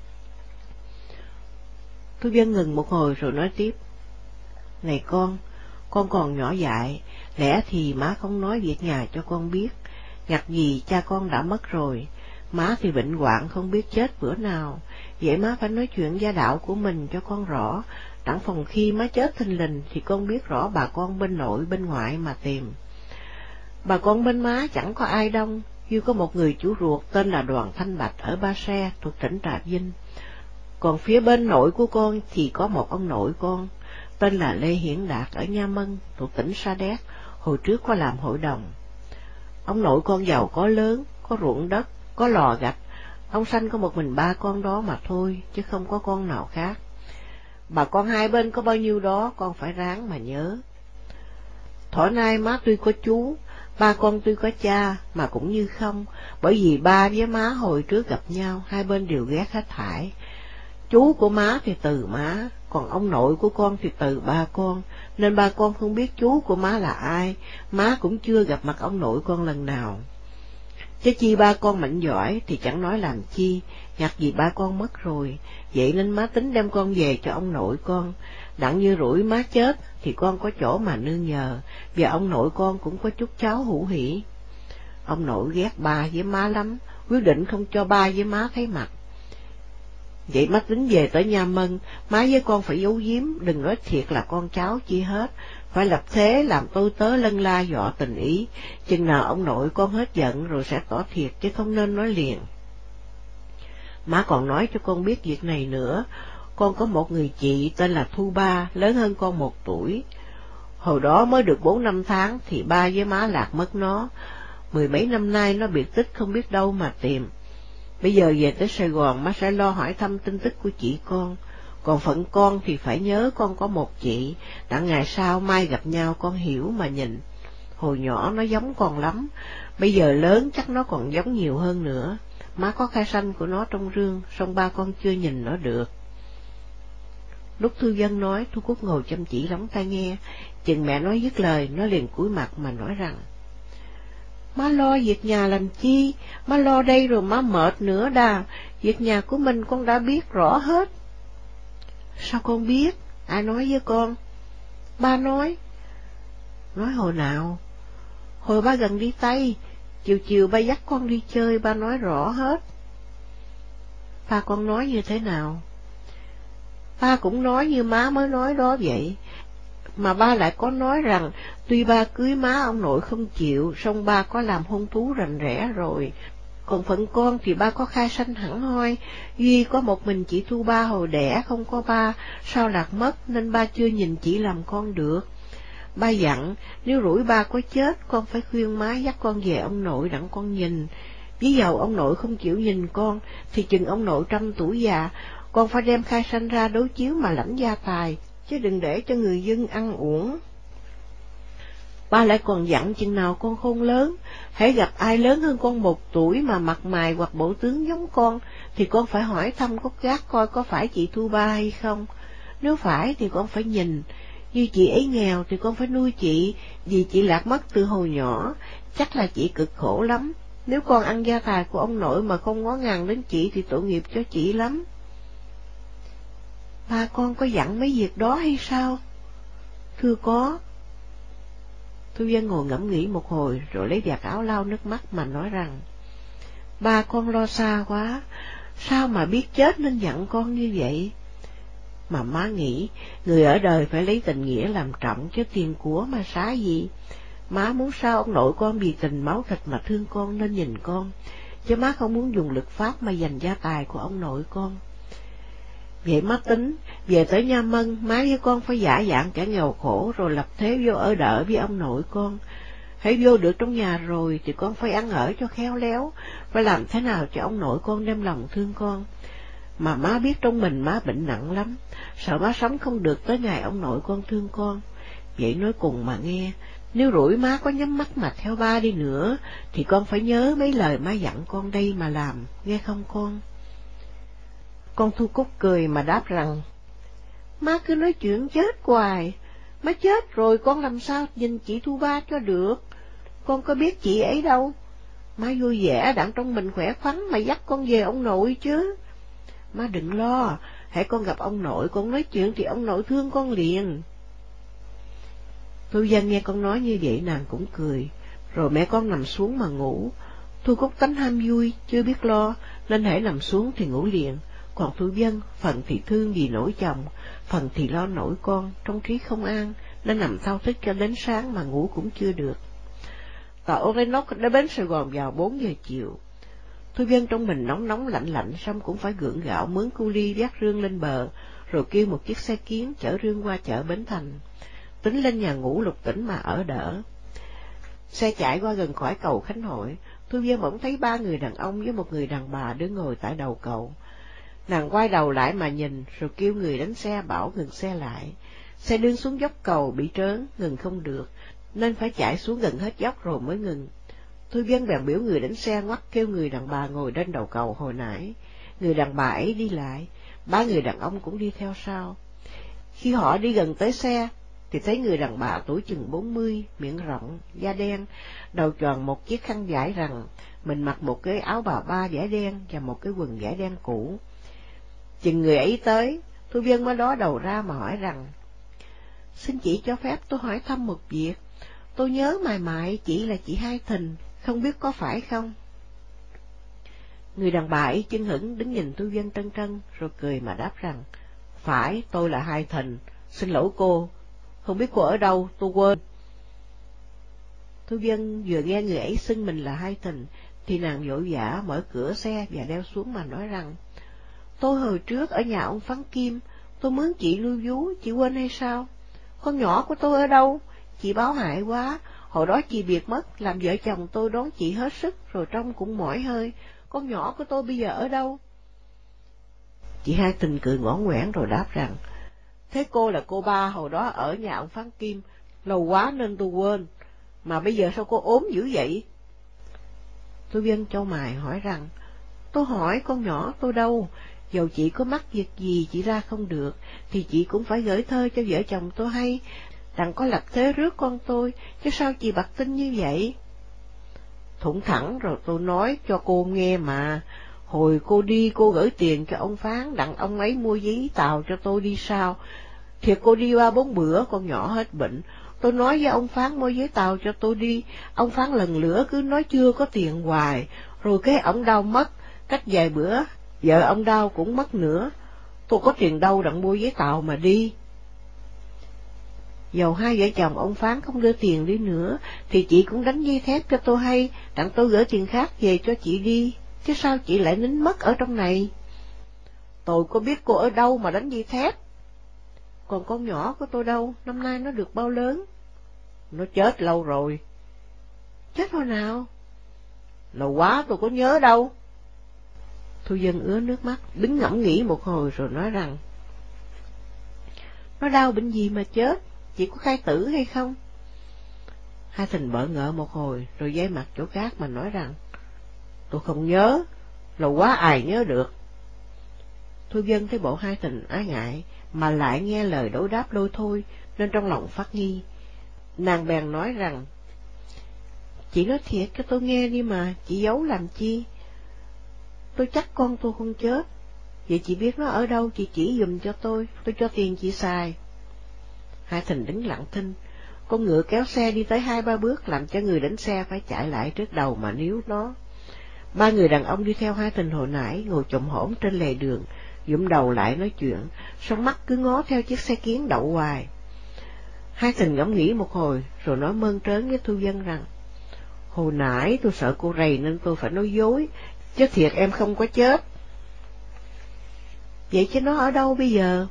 Thu Vân ngừng một hồi rồi nói tiếp: Này con, con còn nhỏ dại, lẽ thì má không nói việc nhà cho con biết. Ngặt gì cha con đã mất rồi, má thì bệnh hoạn không biết chết bữa nào, vậy má phải nói chuyện gia đạo của mình cho con rõ, đặng phòng khi má chết thình lình thì con biết rõ bà con bên nội bên ngoại mà tìm. Bà con bên má chẳng có ai đông, duy có một người chủ ruột tên là Đoàn Thanh Bạch ở Ba Se thuộc tỉnh Trà Vinh. Còn phía bên nội của con thì có một ông nội con tên là Lê Hiển Đạt ở Nha Mân thuộc tỉnh Sa Đéc, hồi trước có làm hội đồng. Ông nội con giàu có lớn, có ruộng đất, có lò gạch, ông sanh có một mình ba con đó mà thôi, chứ không có con nào khác. Bà con hai bên có bao nhiêu đó con phải ráng mà nhớ. Thổi nay má tuy có chú, ba con tuy có cha mà cũng như không, bởi vì ba với má hồi trước gặp nhau hai bên đều ghét hết thảy. Chú của má thì từ má, còn ông nội của con thì từ ba con, nên ba con không biết chú của má là ai, má cũng chưa gặp mặt ông nội con lần nào. Chứ chi ba con mạnh giỏi thì chẳng nói làm chi, nhặt gì ba con mất rồi, vậy nên má tính đem con về cho ông nội con, đặng như rủi má chết thì con có chỗ mà nương nhờ, và ông nội con cũng có chút cháu hữu hỉ. Ông nội ghét ba với má lắm, quyết định không cho ba với má thấy mặt. Vậy má tính về tới Nha Mân, má với con phải giấu giếm, đừng nói thiệt là con cháu chi hết, phải lập thế làm tôi tớ lân la dọ tình ý, chừng nào ông nội con hết giận rồi sẽ tỏ thiệt chứ không nên nói liền. Má còn nói cho con biết việc này nữa, con có một người chị tên là Thu Ba, lớn hơn con một tuổi. Hồi đó mới được bốn năm tháng thì ba với má lạc mất nó, mười mấy năm nay nó biệt tích không biết đâu mà tìm. Bây giờ về tới Sài Gòn má sẽ lo hỏi thăm tin tức của chị con, còn phận con thì phải nhớ con có một chị, đặng ngày sau mai gặp nhau con hiểu mà nhìn. Hồi nhỏ nó giống con lắm, bây giờ lớn chắc nó còn giống nhiều hơn nữa. Má có khai sanh của nó trong rương, song ba con chưa nhìn nó được. Lúc Thư Vân nói, Thu Cúc ngồi chăm chỉ lắng tai nghe, chừng mẹ nói dứt lời, nó liền cúi mặt mà nói rằng: Má lo việc nhà làm chi, má lo đây rồi má mệt nữa đà, việc nhà của mình con đã biết rõ hết. Sao con biết? Ai nói với con? Ba nói. Nói hồi nào? Hồi ba gần đi Tây, chiều chiều ba dắt con đi chơi, ba nói rõ hết. Ba con nói như thế nào? Ba cũng nói như má mới nói đó vậy. Mà ba lại có nói rằng tuy ba cưới má ông nội không chịu, song ba có làm hôn thú rành rẽ rồi. Còn phận con thì ba có khai sanh hẳn hoi, duy có một mình chị Thu Ba hồi đẻ không có ba, sao lạc mất nên ba chưa nhìn chị làm con được. Ba dặn, nếu rủi ba có chết, con phải khuyên má dắt con về ông nội đặng con nhìn. Ví dụ ông nội không chịu nhìn con, thì chừng ông nội trăm tuổi già, con phải đem khai sanh ra đối chiếu mà lãnh gia tài, chứ đừng để cho người dân ăn uổng. Ba lại còn dặn chừng nào con khôn lớn, hễ gặp ai lớn hơn con một tuổi mà mặt mày hoặc bộ tướng giống con, thì con phải hỏi thăm gốc gác coi có phải chị Thu Ba hay không. Nếu phải thì con phải nhìn, như chị ấy nghèo thì con phải nuôi chị, vì chị lạc mất từ hồi nhỏ, chắc là chị cực khổ lắm. Nếu con ăn gia tài của ông nội mà không ngó ngàng đến chị thì tội nghiệp cho chị lắm. Ba con có dặn mấy việc đó hay sao? Thưa có. Thu Vân ngồi ngẫm nghĩ một hồi rồi lấy vạt áo lau nước mắt mà nói rằng, ba con lo xa quá, sao mà biết chết nên dặn con như vậy? Mà má nghĩ, người ở đời phải lấy tình nghĩa làm trọng chứ tiền của mà xá gì. Má muốn sao ông nội con vì tình máu thịt mà thương con nên nhìn con, chứ má không muốn dùng lực pháp mà giành gia tài của ông nội con. Vậy má tính, về tới Nha Mân, má với con phải giả dạng kẻ nghèo khổ rồi lập thế vô ở đỡ với ông nội con. Hãy vô được trong nhà rồi thì con phải ăn ở cho khéo léo, phải làm thế nào cho ông nội con đem lòng thương con. Mà má biết trong mình má bệnh nặng lắm, sợ má sống không được tới ngày ông nội con thương con. Vậy nói cùng mà nghe, nếu rủi má có nhắm mắt mà theo ba đi nữa, thì con phải nhớ mấy lời má dặn con đây mà làm, nghe không con? Con Thu Cúc cười mà đáp rằng, má cứ nói chuyện chết hoài, má chết rồi con làm sao nhìn chị Thu Ba cho được, con có biết chị ấy đâu. Má vui vẻ đặng trong mình khỏe khoắn mà dắt con về ông nội chứ. Má đừng lo, hãy con gặp ông nội con nói chuyện thì ông nội thương con liền. Thu Vân nghe con nói như vậy nàng cũng cười, rồi mẹ con nằm xuống mà ngủ. Thu Cúc tánh ham vui, chưa biết lo, nên hãy nằm xuống thì ngủ liền. Còn Thu Vân, phần thì thương vì nổi chồng, phần thì lo nổi con, trong trí không an, nên nằm thao thức cho đến sáng mà ngủ cũng chưa được. Tàu Orinoco đã đến Sài Gòn vào bốn giờ chiều. Thu Vân trong mình nóng nóng lạnh lạnh, xong cũng phải gượng gạo mướn cu ly vác rương lên bờ, rồi kêu một chiếc xe kiến chở rương qua chợ Bến Thành. Tính lên nhà ngủ Lục Tỉnh mà ở đỡ. Xe chạy qua gần khỏi cầu Khánh Hội, Thu Vân bỗng thấy ba người đàn ông với một người đàn bà đứng ngồi tại đầu cầu. Nàng quay đầu lại mà nhìn, rồi kêu người đánh xe bảo ngừng xe lại. Xe đương xuống dốc cầu bị trớn, ngừng không được, nên phải chạy xuống gần hết dốc rồi mới ngừng. Thu Vân bèn biểu người đánh xe ngoắt kêu người đàn bà ngồi trên đầu cầu hồi nãy. Người đàn bà ấy đi lại, ba người đàn ông cũng đi theo sau. Khi họ đi gần tới xe, thì thấy người đàn bà tuổi chừng bốn mươi, miệng rộng, da đen, đầu tròn một chiếc khăn vải rằng, mình mặc một cái áo bà ba vải đen và một cái quần vải đen cũ. Chừng người ấy tới, Thu Vân mới đó đầu ra mà hỏi rằng, xin chị cho phép tôi hỏi thăm một việc, tôi nhớ mài mại chị là chị Hai Thìn, không biết có phải không? Người đàn bà ấy chân hững đứng nhìn Thu Vân trân trân, rồi cười mà đáp rằng, phải, tôi là Hai Thìn, xin lỗi cô, không biết cô ở đâu, tôi quên. Thu Vân vừa nghe người ấy xưng mình là Hai Thìn, thì nàng vội vã mở cửa xe và đeo xuống mà nói rằng, tôi hồi trước ở nhà ông Phán Kim, tôi mướn chị lưu vú, chị quên hay sao? Con nhỏ của tôi ở đâu? Chị báo hại quá, hồi đó chị biệt mất, làm vợ chồng tôi đón chị hết sức, rồi trông cũng mỏi hơi, con nhỏ của tôi bây giờ ở đâu? Chị Hai Thìn cười ngõn ngoẻn rồi đáp rằng, thế cô là cô ba hồi đó ở nhà ông Phán Kim, lâu quá nên tôi quên, mà bây giờ sao cô ốm dữ vậy? Thu Vân chau mày hỏi rằng, tôi hỏi con nhỏ tôi đâu, dầu chị có mắc việc gì chị ra không được, thì chị cũng phải gửi thơ cho vợ chồng tôi hay, đặng có lập thế rước con tôi, chứ sao chị bặt tin như vậy? Thủng thẳng rồi tôi nói cho cô nghe mà, hồi cô đi cô gửi tiền cho ông Phán, đặng ông ấy mua giấy tàu cho tôi đi sao. Thiệt cô đi ba bốn bữa, con nhỏ hết bệnh, tôi nói với ông Phán mua giấy tàu cho tôi đi, ông Phán lần lữa cứ nói chưa có tiền hoài, rồi cái ổng đau mất, cách vài bữa, vợ ông đau cũng mất nữa, tôi có tiền đâu đặng mua giấy tàu mà đi. Dầu hai vợ chồng ông Phán không đưa tiền đi nữa, thì chị cũng đánh dây thép cho tôi hay, đặng tôi gửi tiền khác về cho chị đi, chứ sao chị lại nín mất ở trong này. Tôi có biết cô ở đâu mà đánh dây thép. Còn con nhỏ của tôi đâu, năm nay nó được bao lớn? Nó chết lâu rồi. Chết hồi nào? Lâu quá tôi có nhớ đâu. Thu Dân ứa nước mắt, đứng ngẫm nghĩ một hồi rồi nói rằng, nó đau bệnh gì mà chết, chị có khai tử hay không? Hai Thìn bỡ ngỡ một hồi, rồi dây mặt chỗ khác mà nói rằng, tôi không nhớ, lâu quá ai nhớ được. Thu Dân thấy bộ Hai Thìn ái ngại, mà lại nghe lời đối đáp đôi thôi, nên trong lòng phát nghi. Nàng bèn nói rằng, chị nói thiệt cho tôi nghe đi mà, chị giấu làm chi? Tôi chắc con tôi không chết, vậy chị biết nó ở đâu, chị chỉ giùm cho tôi, tôi cho tiền chị xài. Hai Thìn đứng lặng thinh, con ngựa kéo xe đi tới hai ba bước, làm cho người đánh xe phải chạy lại trước đầu mà níu nó. Ba người đàn ông đi theo Hai Thìn hồi nãy, ngồi chồm hổm trên lề đường, dụm đầu lại nói chuyện, song mắt cứ ngó theo chiếc xe kiến đậu hoài. Hai Thìn ngẫm nghĩ một hồi, rồi nói mơn trớn với Thu Dân rằng, hồi nãy tôi sợ cô rầy nên tôi phải nói dối, chứ thiệt em không có chết. Vậy chứ nó ở đâu bây giờ?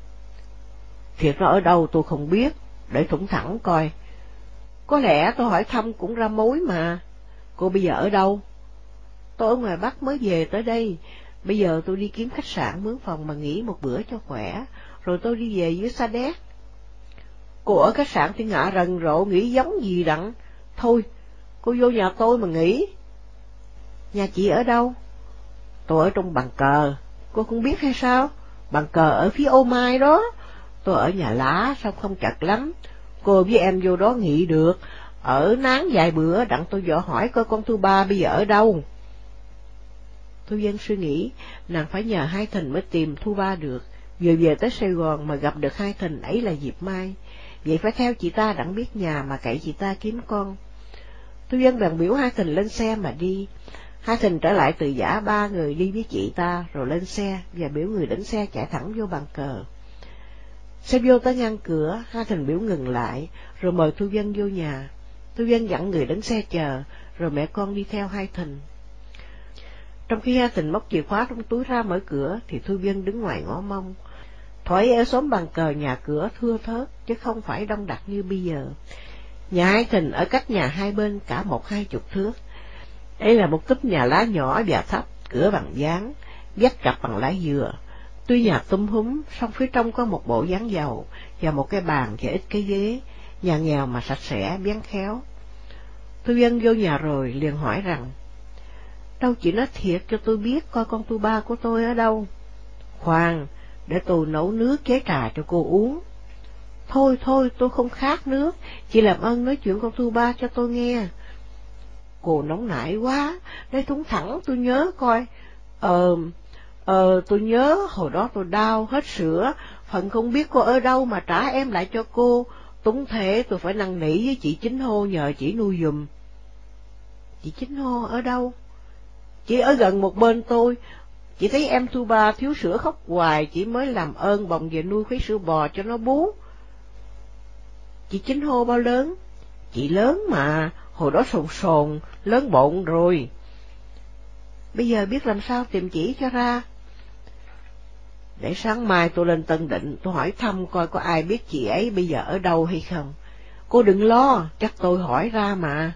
Thiệt nó ở đâu tôi không biết, để thủng thẳng coi. Có lẽ tôi hỏi thăm cũng ra mối mà. Cô bây giờ ở đâu? Tôi ở ngoài Bắc mới về tới đây, bây giờ tôi đi kiếm khách sạn mướn phòng mà nghỉ một bữa cho khỏe, rồi tôi đi về dưới Sa Đéc. Cô ở khách sạn thì ngạ rần rộ nghĩ giống gì đặng. Thôi, cô vô nhà tôi mà nghỉ. Nhà chị ở đâu? Tôi ở trong Bàn Cờ, cô không biết hay sao? Bàn Cờ ở phía Ô Mai đó. Tôi ở nhà lá, sao không chật lắm. Cô với em vô đó nghỉ được, ở nán vài bữa, đặng tôi dò hỏi coi con Thu Ba bây giờ ở đâu. Thu Dân suy nghĩ, nàng phải nhờ Hai Thìn mới tìm Thu Ba được, vừa về tới Sài Gòn mà gặp được Hai Thìn ấy là dịp may, vậy phải theo chị ta đặng biết nhà mà cậy chị ta kiếm con. Thu Dân bèn biểu Hai Thìn lên xe mà đi. Hai Thìn trở lại từ giã ba người đi với chị ta, rồi lên xe, và biểu người đánh xe chạy thẳng vô Bàn Cờ. Xe vô tới ngăn cửa, Hai Thìn biểu ngừng lại, rồi mời Thu Dân vô nhà. Thu Dân dặn người đánh xe chờ, rồi mẹ con đi theo Hai Thìn. Trong khi Hai Thìn móc chìa khóa trong túi ra mở cửa, thì Thu Dân đứng ngoài ngó mông. Thoại ở xóm Bàn Cờ nhà cửa thưa thớt, chứ không phải đông đặc như bây giờ. Nhà Hai Thìn ở cách nhà hai bên cả một hai chục thước. Đây là một túp nhà lá nhỏ và thấp, cửa bằng ván, vách cặp bằng lá dừa. Tuy nhà tum húm, song phía trong có một bộ ván dầu và một cái bàn và ít cái ghế, nhà nghèo mà sạch sẽ, bén khéo. Thu Dân vô nhà rồi liền hỏi rằng, đâu chị nói thiệt cho tôi biết coi con Thu Ba của tôi ở đâu. Khoan, để tôi nấu nước chế trà cho cô uống. Thôi thôi, tôi không khát nước, chị làm ơn nói chuyện con Thu Ba cho tôi nghe. Cô nóng nảy quá, để thúng thẳng tôi nhớ coi. Ờ, ờ, tôi nhớ hồi đó tôi đau hết sữa, phận không biết cô ở đâu mà trả em lại cho cô, túng thế tôi phải năn nỉ với chị Chính Hô nhờ chị nuôi giùm. Chị Chính Hô ở đâu? Chị ở gần một bên tôi, chị thấy em Thu Ba thiếu sữa khóc hoài, chị mới làm ơn bồng về nuôi khuấy sữa bò cho nó bú. Chị Chính Hô bao lớn? Chị lớn mà, hồi đó sồn sồn, lớn bộn rồi. Bây giờ biết làm sao tìm chỉ cho ra. Để sáng mai tôi lên Tân Định, tôi hỏi thăm coi có ai biết chị ấy bây giờ ở đâu hay không. Cô đừng lo, chắc tôi hỏi ra mà.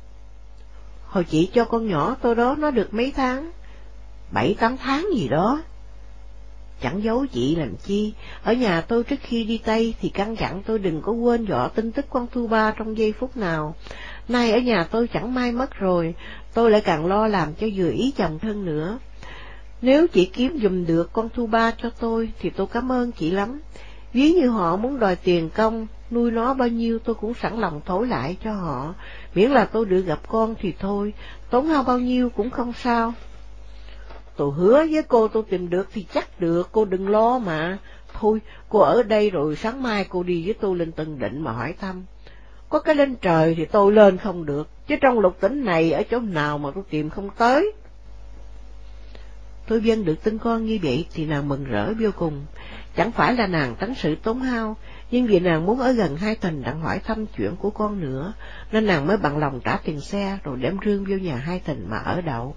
Hồi chị cho con nhỏ tôi đó nó được mấy tháng? Bảy tám tháng gì đó. Chẳng giấu chị làm chi, ở nhà tôi trước khi đi Tây thì căn dặn tôi đừng có quên dọ tin tức con Thu Ba trong giây phút nào. Nay ở nhà tôi chẳng may mất rồi, tôi lại càng lo làm cho vừa ý chồng thân nữa. Nếu chị kiếm giùm được con Thu Ba cho tôi thì tôi cảm ơn chị lắm. Ví như họ muốn đòi tiền công nuôi nó bao nhiêu tôi cũng sẵn lòng thối lại cho họ, miễn là tôi được gặp con thì thôi, tốn hao bao nhiêu cũng không sao. Tôi hứa với cô tôi tìm được thì chắc được, cô đừng lo mà. Thôi, cô ở đây rồi sáng mai cô đi với tôi lên Tân Định mà hỏi thăm. Có cái lên trời thì tôi lên không được, chứ trong lục tỉnh này ở chỗ nào mà tôi tìm không tới. Thôi Vân được tin con như vậy thì nàng mừng rỡ vô cùng. Chẳng phải là nàng tránh sự tốn hao, nhưng vì nàng muốn ở gần Hai Tình đặng hỏi thăm chuyện của con nữa, nên nàng mới bằng lòng trả tiền xe rồi đem rương vô nhà Hai Tình mà ở đậu.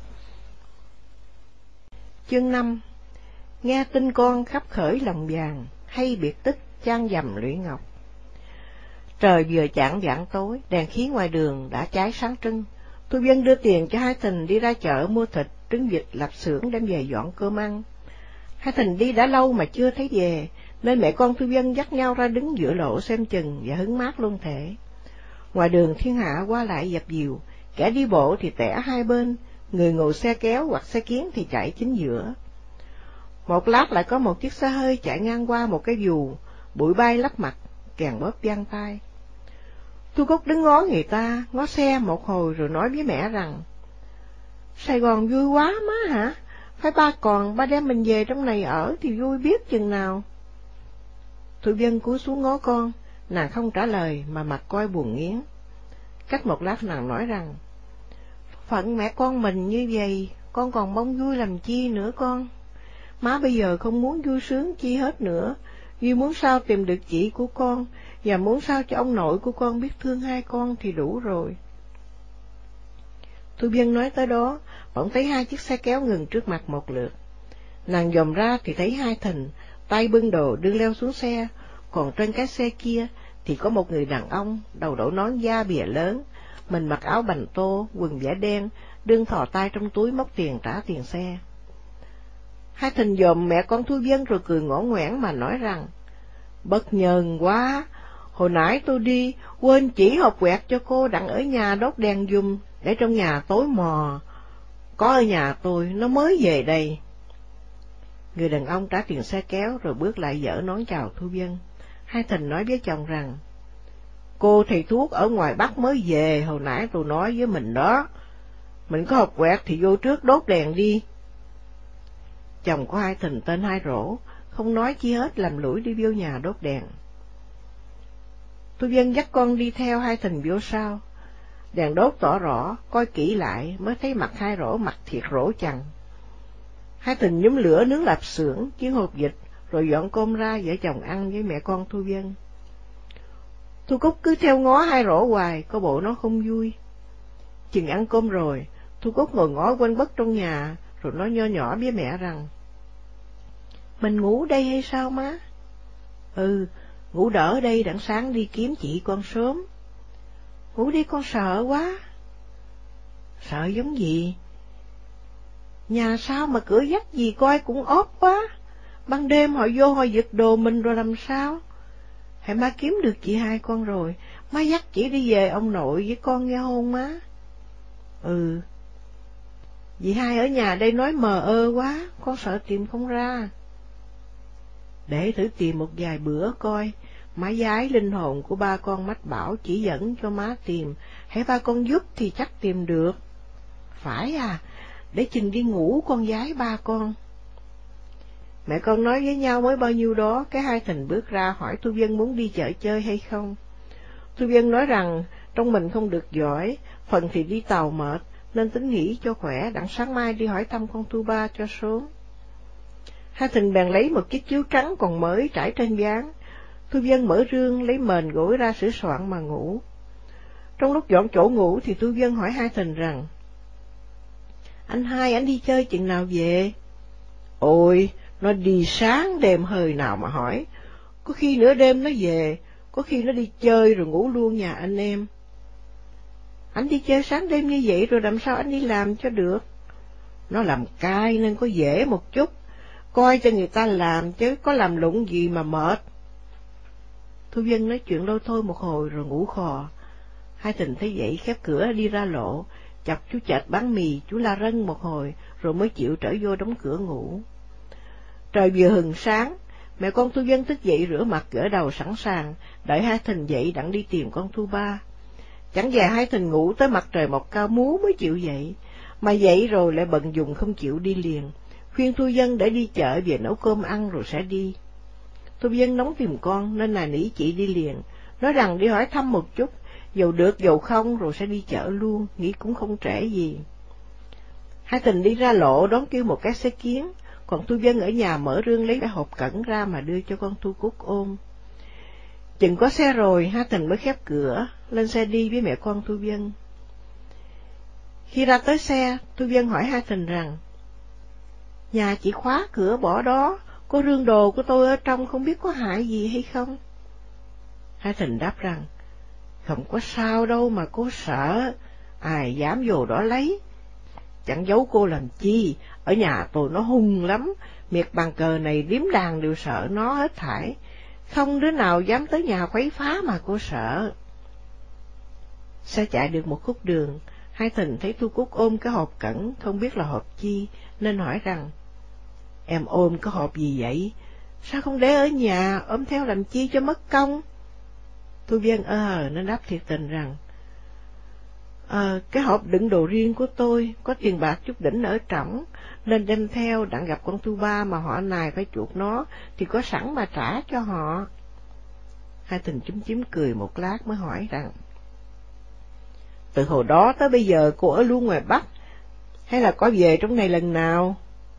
Chương năm. Nghe tin con khắp khởi lòng vàng, hay biệt tích chan dầm lũy ngọc. Trời vừa chạng vạng tối, đèn khí ngoài đường đã cháy sáng trưng. Thu Vân đưa tiền cho Hai Tình đi ra chợ mua thịt, trứng vịt, lạp xưởng đem về dọn cơm ăn. Hai Tình đi đã lâu mà chưa thấy về, nên mẹ con Thu Vân dắt nhau ra đứng giữa lộ xem chừng và hứng mát luôn thể. Ngoài đường thiên hạ qua lại dập dìu, kẻ đi bộ thì tẻ hai bên, người ngồi xe kéo hoặc xe kiến thì chạy chính giữa. Một lát lại có một chiếc xe hơi chạy ngang qua một cái dù, bụi bay lấp mặt, kèn bóp vang tai. Thu Cúc đứng ngó người ta, ngó xe một hồi rồi nói với mẹ rằng, Sài Gòn vui quá má hả? Phải ba còn, ba đem mình về trong này ở thì vui biết chừng nào. Thu Vân cúi xuống ngó con, nàng không trả lời mà mặt coi buồn nghiến. Cách một lát nàng nói rằng, phận mẹ con mình như vậy, con còn mong vui làm chi nữa con? Má bây giờ không muốn vui sướng chi hết nữa, Duy muốn sao tìm được chị của con, và muốn sao cho ông nội của con biết thương hai con thì đủ rồi. Thu Vân nói tới đó, bỗng thấy hai chiếc xe kéo ngừng trước mặt một lượt. Nàng dòm ra thì thấy Hai Tình, tay bưng đồ đưa leo xuống xe, còn trên cái xe kia thì có một người đàn ông, đầu đội nón da bìa lớn, mình mặc áo bành tô, quần vải đen, đương thò tay trong túi móc tiền trả tiền xe. Hai Tình dòm mẹ con Thu Vân rồi cười ngõ ngoẻn mà nói rằng, bất nhờn quá, hồi nãy tôi đi, quên chỉ hộp quẹt cho cô đặng ở nhà đốt đèn giùm, để trong nhà tối mò. Có ở nhà tôi, nó mới về đây. Người đàn ông trả tiền xe kéo rồi bước lại giở nón chào Thu Vân. Hai Tình nói với chồng rằng, cô thầy thuốc ở ngoài Bắc mới về, hồi nãy tôi nói với mình đó. Mình có hộp quẹt thì vô trước đốt đèn đi. Chồng của Hai Tình tên Hai Rổ, không nói chi hết làm lủi đi vô nhà đốt đèn. Thu Vân dắt con đi theo Hai Tình vô sau. Đèn đốt tỏ rõ, coi kỹ lại mới thấy mặt Hai Rổ mặt thiệt rỗ chằng. Hai Tình nhúm lửa nướng lạp xưởng, chiên hột vịt, rồi dọn cơm ra vợ chồng ăn với mẹ con Thu Vân. Thu Cúc cứ theo ngó Hai Rổ hoài, có bộ nó không vui. Chừng ăn cơm rồi, Thu Cúc ngồi ngó quanh bất trong nhà, rồi nói nho nhỏ với mẹ rằng, mình ngủ đây hay sao má? Ừ, ngủ đỡ ở đây đặng sáng đi kiếm chị con sớm. Ngủ đi con sợ quá. Sợ giống gì? Nhà sao mà cửa dắt gì coi cũng ốp quá. Ban đêm họ vô họ giật đồ mình rồi làm sao? Hãy má kiếm được chị hai con rồi, má dắt chị đi về ông nội với con nghe hôn má. Ừ. Dì hai ở nhà đây nói mờ ơ quá, con sợ tìm không ra. Để thử tìm một vài bữa coi, má giái linh hồn của ba con mách bảo chỉ dẫn cho má tìm, hãy ba con giúp thì chắc tìm được. Phải à, để chừng đi ngủ con giái ba con. Mẹ con nói với nhau mới bao nhiêu đó, cái Hai Tình bước ra hỏi Thu Vân muốn đi chợ chơi hay không. Thu Vân nói rằng trong mình không được giỏi, phần thì đi tàu mệt, nên tính nghỉ cho khỏe, đặng sáng mai đi hỏi thăm con Thu Ba cho sớm. Hai Tình bèn lấy một chiếc chiếu trắng còn mới trải trên ván. Thu Vân mở rương lấy mền gối ra sửa soạn mà ngủ. Trong lúc dọn chỗ ngủ thì Thu Vân hỏi Hai Tình rằng, anh hai anh đi chơi chừng nào về? Ôi, nó đi sáng đêm hơi nào mà hỏi, có khi nửa đêm nó về, có khi nó đi chơi rồi ngủ luôn nhà anh em. Anh đi chơi sáng đêm như vậy rồi làm sao anh đi làm cho được? Nó làm cai nên có dễ một chút, coi cho người ta làm chứ có làm lụng gì mà mệt. Thu Vân nói chuyện lâu thôi một hồi rồi ngủ khò. Hai Tình thấy vậy khép cửa đi ra lộ, chọc chú Chợt bán mì, chú La Rân một hồi rồi mới chịu trở vô đóng cửa ngủ. Trời vừa hừng sáng, Mẹ con Thu Vân thức dậy rửa mặt gỡ đầu sẵn sàng, đợi Hai Thìn dậy đặng đi tìm con Thu Ba. Chẳng dè Hai Thìn ngủ tới mặt trời mọc cao múa mới chịu dậy, mà dậy rồi lại bận dùng không chịu đi liền, khuyên Thu Vân để đi chợ về nấu cơm ăn rồi sẽ đi. Thu Vân nóng tìm con nên là nỉ chị đi liền, nói rằng đi hỏi thăm một chút, dầu được dầu không rồi sẽ đi chợ luôn, nghĩ cũng không trễ gì. Hai Thìn đi ra lộ đón kêu một cái xe kiến, còn Thu Vân ở nhà mở rương lấy cái hộp cẩn ra mà đưa cho con Thu Cúc ôm. Chừng có xe rồi, Hai Thìn mới khép cửa, lên xe đi với mẹ con Thu Vân. Khi ra tới xe, Thu Vân hỏi Hai Thìn rằng, nhà chị khóa cửa bỏ đó, có rương đồ của tôi ở trong không biết có hại gì hay không? Hai Thìn đáp rằng, không có sao đâu mà cô sợ, ai dám vô đó lấy. Chẳng giấu cô làm chi, ở nhà tôi nó hung lắm, miệt bàn cờ này điếm đàn đều sợ nó hết thảy, không đứa nào dám tới nhà quấy phá mà cô sợ. Xe chạy được một khúc đường, Hai Thìn thấy Thu Cúc ôm cái hộp cẩn, không biết là hộp chi, nên hỏi rằng, em ôm cái hộp gì vậy? Sao không để ở nhà, ôm theo làm chi cho mất công? Thu Vân ờ nên đáp thiệt tình rằng, Ờ, cái hộp đựng đồ riêng của tôi, có tiền bạc chút đỉnh ở trỏng, nên đem theo đặng gặp con Thu Ba mà họ nài phải chuộc nó, thì có sẵn mà trả cho họ. Hai Thìn chúm chím cười một lát mới hỏi rằng, từ hồi đó tới bây giờ cô ở luôn ngoài Bắc, hay là có về trong này lần nào?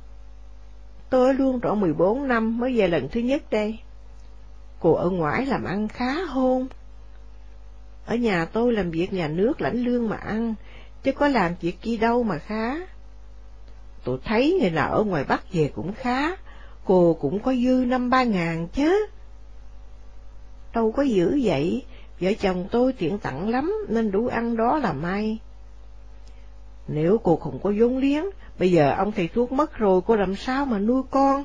Tôi ở luôn trọn mười bốn năm mới về lần thứ nhất đây. Cô ở ngoại làm ăn khá hôn? Ở nhà tôi làm việc nhà nước lãnh lương mà ăn, chứ có làm việc chi đâu mà khá. Tôi thấy người nào ở ngoài Bắc về cũng khá, cô cũng có dư năm ba ngàn chứ. Đâu có dữ vậy, vợ chồng tôi tiện tặng lắm nên đủ ăn đó là may. Nếu cô không có vốn liếng, bây giờ ông thầy thuốc mất rồi, cô làm sao mà nuôi con?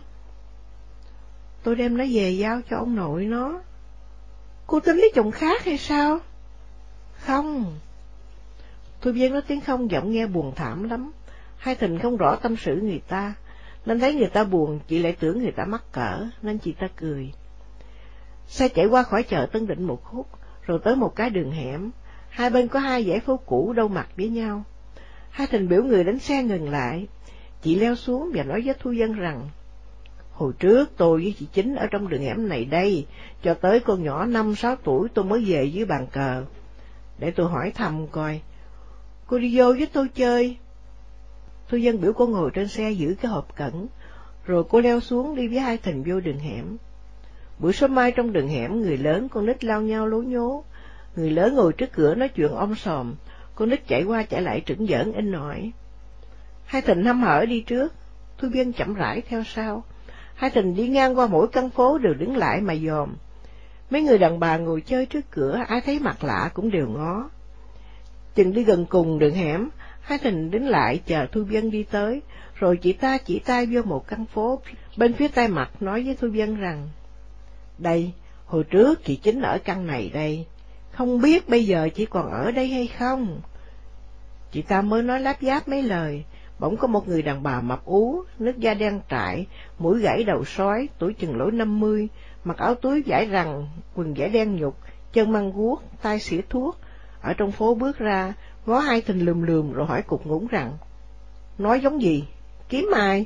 Tôi đem nó về giao cho ông nội nó. Cô tính lấy chồng khác hay sao? Không. Thu Vân nói tiếng không giọng nghe buồn thảm lắm. Hai Thìn không rõ tâm sự người ta, nên thấy người ta buồn, chị lại tưởng người ta mắc cỡ, nên chị ta cười. Xe chạy qua khỏi chợ Tân Định một khúc, rồi tới một cái đường hẻm, hai bên có hai dãy phố cũ đâu mặt với nhau. Hai Thìn biểu người đánh xe ngừng lại, chị leo xuống và nói với Thu Vân rằng, hồi trước tôi với chị Chính ở trong đường hẻm này đây, cho tới con nhỏ năm sáu tuổi tôi mới về dưới bàn cờ. Để tôi hỏi thăm coi, cô đi vô với tôi chơi. Thu Vân biểu cô ngồi trên xe giữ cái hộp cẩn, rồi cô leo xuống đi với Hai Thìn vô đường hẻm. Buổi sớm mai trong đường hẻm, người lớn con nít lao nhau lố nhố, người lớn ngồi trước cửa nói chuyện om sòm, con nít chạy qua chạy lại trửng giỡn in ỏi. Hai Thìn hăm hở đi trước, Thu Vân chậm rãi theo sau. Hai Thìn đi ngang qua mỗi căn phố đều đứng lại mà dòm. Mấy người đàn bà ngồi chơi trước cửa, ai thấy mặt lạ cũng đều ngó. Chừng đi gần cùng đường hẻm, Hai Thìn đứng lại chờ Thu Vân đi tới, rồi chị ta chỉ tay vô một căn phố bên phía tay mặt, nói với Thu Vân rằng, đây, hồi trước chị Chính ở căn này đây, không biết bây giờ chị còn ở đây hay không? Chị ta mới nói láp giáp mấy lời, bỗng có một người đàn bà mập ú, nước da đen trại, mũi gãy đầu sói, tuổi chừng lỗ năm mươi, mặc áo túi vải rằn, quần vải đen nhục, chân măng guốc, tay xỉa thuốc, ở trong phố bước ra, ngó Hai Thìn lườm lườm rồi hỏi cục ngủng rằng, nói giống gì, kiếm ai?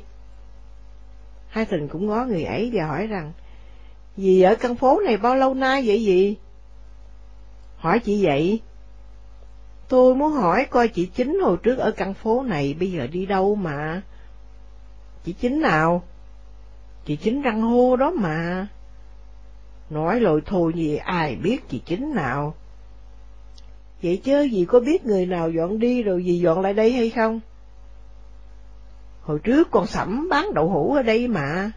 Hai Thìn cũng ngó người ấy và hỏi rằng, dì ở căn phố này bao lâu nay vậy dì? Hỏi chị vậy? Tôi muốn hỏi coi chị Chính hồi trước ở căn phố này bây giờ đi đâu mà. Chị Chính nào? Chị Chính răng hô đó mà. Nói lội thôi gì ai biết chị Chính nào. Vậy chứ dì có biết người nào dọn đi rồi dì dọn lại đây hay không? Hồi trước con Sẩm bán đậu hũ ở đây mà.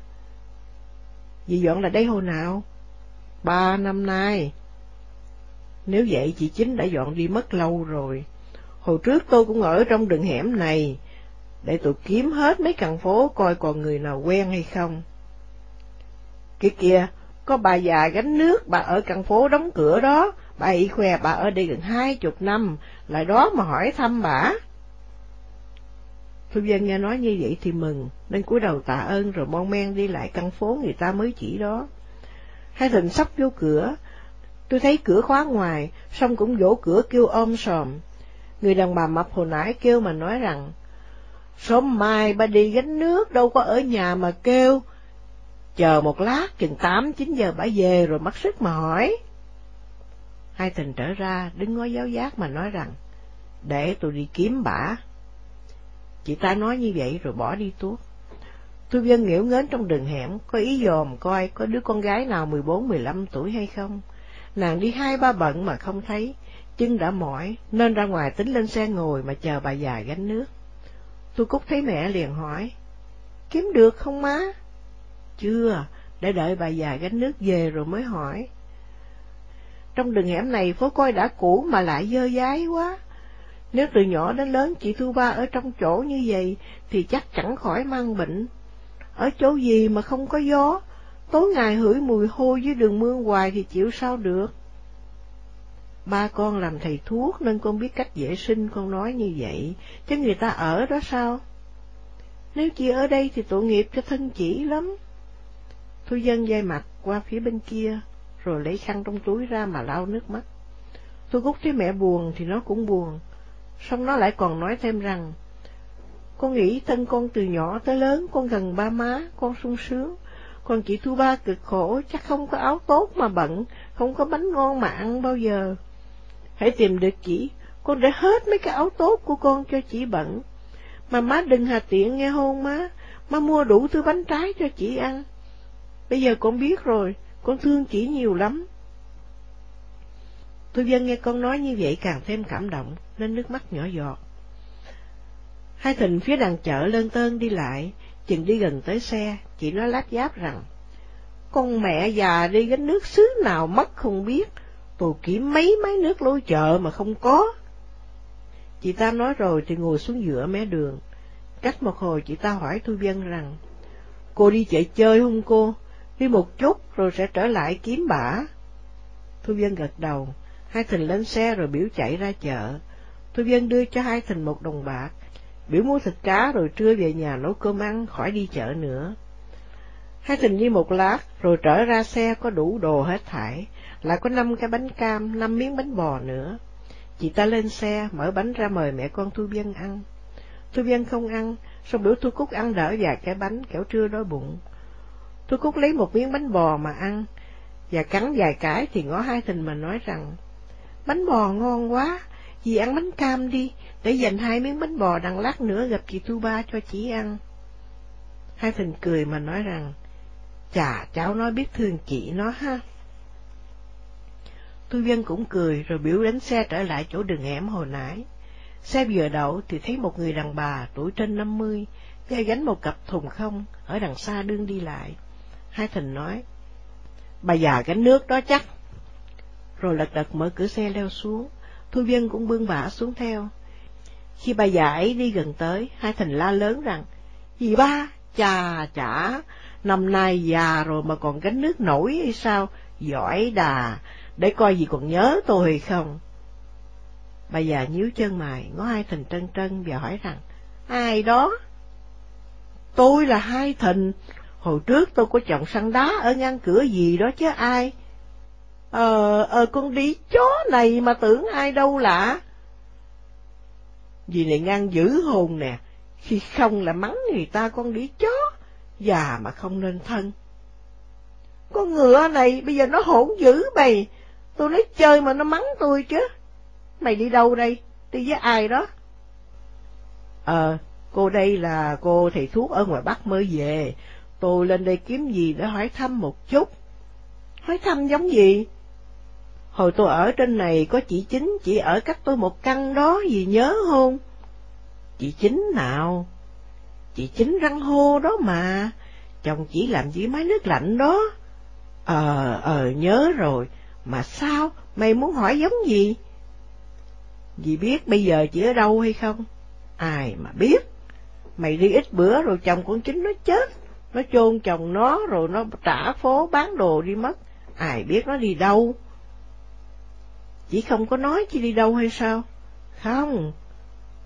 Dì dọn lại đây hồi nào? Ba năm nay. Nếu vậy chị Chính đã dọn đi mất lâu rồi. Hồi trước tôi cũng ở trong đường hẻm này, để tôi kiếm hết mấy căn phố coi còn người nào quen hay không. Kìa kìa, có bà già gánh nước, bà ở căn phố đóng cửa đó, bà ý khoe bà ở đây gần hai chục năm, lại đó mà hỏi thăm bà. Thu Vân nghe nói như vậy thì mừng, nên cúi đầu tạ ơn rồi mon men đi lại căn phố người ta mới chỉ đó. Hai Thịnh sắp vô cửa, tôi thấy cửa khóa ngoài, xong cũng vỗ cửa kêu om sòm. Người đàn bà mập hồi nãy kêu mà nói rằng, sớm mai ba đi gánh nước, đâu có ở nhà mà kêu. Chờ một lát, chừng tám chín giờ bà về rồi mất sức mà hỏi. Hai Thịnh trở ra, đứng ngó giáo giác mà nói rằng, để tôi đi kiếm bả. Chị ta nói như vậy rồi bỏ đi tuốt. Thu Vân nghễu nghến trong đường hẻm, có ý dòm coi có đứa con gái nào mười bốn mười lăm tuổi hay không. Nàng đi hai ba bận mà không thấy, chân đã mỏi, nên ra ngoài tính lên xe ngồi mà chờ bà già gánh nước. Tôi Cúc thấy mẹ liền hỏi, kiếm được không má? Chưa, để đợi bà già gánh nước về rồi mới hỏi. Trong đường hẻm này phố coi đã cũ mà lại dơ dái quá. Nếu từ nhỏ đến lớn chị Thu Ba ở trong chỗ như vậy thì chắc chẳng khỏi mang bệnh. Ở chỗ gì mà không có gió, tối ngày hửi mùi hôi dưới đường mương hoài thì chịu sao được. Ba con làm thầy thuốc nên con biết cách vệ sinh, con nói như vậy, chứ người ta ở đó sao? Nếu chị ở đây thì tội nghiệp cho thân chị lắm. Thu Vân dây mặt qua phía bên kia, rồi lấy khăn trong túi ra mà lau nước mắt. Tôi Cúc thấy mẹ buồn thì nó cũng buồn, xong nó lại còn nói thêm rằng, con nghĩ thân con từ nhỏ tới lớn con gần ba má, con sung sướng, còn chị Thu Ba cực khổ, chắc không có áo tốt mà bận, không có bánh ngon mà ăn bao giờ. Hãy tìm được chị, con để hết mấy cái áo tốt của con cho chị bận. Mà má đừng hà tiện nghe hôn má, má mua đủ thứ bánh trái cho chị ăn. Bây giờ con biết rồi, con thương chị nhiều lắm. Thu Vân nghe con nói như vậy càng thêm cảm động, nên nước mắt nhỏ giọt. Hai Thịnh phía đằng chợ lơn tơn đi lại, chừng đi gần tới xe, chị nói láp giáp rằng, con mẹ già đi gánh nước xứ nào mất không biết, tôi kiếm mấy máy nước lối chợ mà không có. Chị ta nói rồi thì ngồi xuống giữa mé đường. Cách một hồi chị ta hỏi Thu Vân rằng, cô đi chợ chơi không cô? Đi một chút rồi sẽ trở lại kiếm bả. Thu Vân gật đầu. Hai Thịnh lên xe rồi biểu chạy ra chợ. Thu Vân đưa cho Hai Thịnh một đồng bạc, biểu mua thịt cá rồi trưa về nhà nấu cơm ăn, khỏi đi chợ nữa. Hai Thịnh đi một lát rồi trở ra xe có đủ đồ hết thảy, lại có năm cái bánh cam, năm miếng bánh bò nữa. Chị ta lên xe mở bánh ra mời mẹ con Thu Vân ăn. Thu Vân không ăn, xong biểu Thu Cúc ăn đỡ vài cái bánh, kẻo trưa đói bụng. Thu Cúc lấy một miếng bánh bò mà ăn, và cắn vài cái thì ngó Hai Thịnh mà nói rằng, bánh bò ngon quá, dì ăn bánh cam đi, để dành hai miếng bánh bò đằng lát nữa gặp chị Thu Ba cho chị ăn. Hai Thịnh cười mà nói rằng, chà, cháu nói biết thương chị nó ha. Thu Vân cũng cười rồi biểu đánh xe trở lại chỗ đường hẻm hồi nãy. Xe vừa đậu thì thấy một người đàn bà tuổi trên năm mươi, gay gánh một cặp thùng không, ở đằng xa đương đi lại. Hai Thịnh nói, bà già gánh nước đó chắc. Rồi lật đật mở cửa xe leo xuống, Thu Vân cũng bưng bả xuống theo. Khi bà già ấy đi gần tới, Hai Thịnh la lớn rằng, dì Ba, chà chả, năm nay già rồi mà còn gánh nước nổi hay sao, giỏi đà, để coi dì còn nhớ tôi hay không. Bà già nhíu chân mày, ngó Hai Thịnh trân trân và hỏi rằng, ai đó? Tôi là Hai Thịnh, hồi trước tôi có chọn săn đá ở ngang cửa gì đó chứ ai. Ờ, ờ, con đi chó này mà tưởng ai đâu lạ. Dì này ngang dữ hồn nè, khi không là mắng người ta con đi chó, già mà không nên thân. Con ngựa này bây giờ nó hỗn dữ mày, tôi nói chơi mà nó mắng tôi chứ. Mày đi đâu đây, đi với ai đó? Ờ, cô đây là cô thầy thuốc ở ngoài Bắc mới về, tôi lên đây kiếm gì để hỏi thăm một chút. Hỏi thăm giống gì? Hồi tôi ở trên này có chị Chính, chị ở cách tôi một căn đó, dì nhớ không? Chị Chính nào? Chị Chính răng hô đó mà, chồng chỉ làm dưới máy nước lạnh đó. Ờ, ờ, nhớ rồi, mà sao, mày muốn hỏi giống gì? Dì biết bây giờ chị ở đâu hay không? Ai mà biết, mày đi ít bữa rồi chồng con Chính nó chết, nó chôn chồng nó rồi nó trả phố bán đồ đi mất, ai biết nó đi đâu. Chị không có nói chị đi đâu hay sao? Không.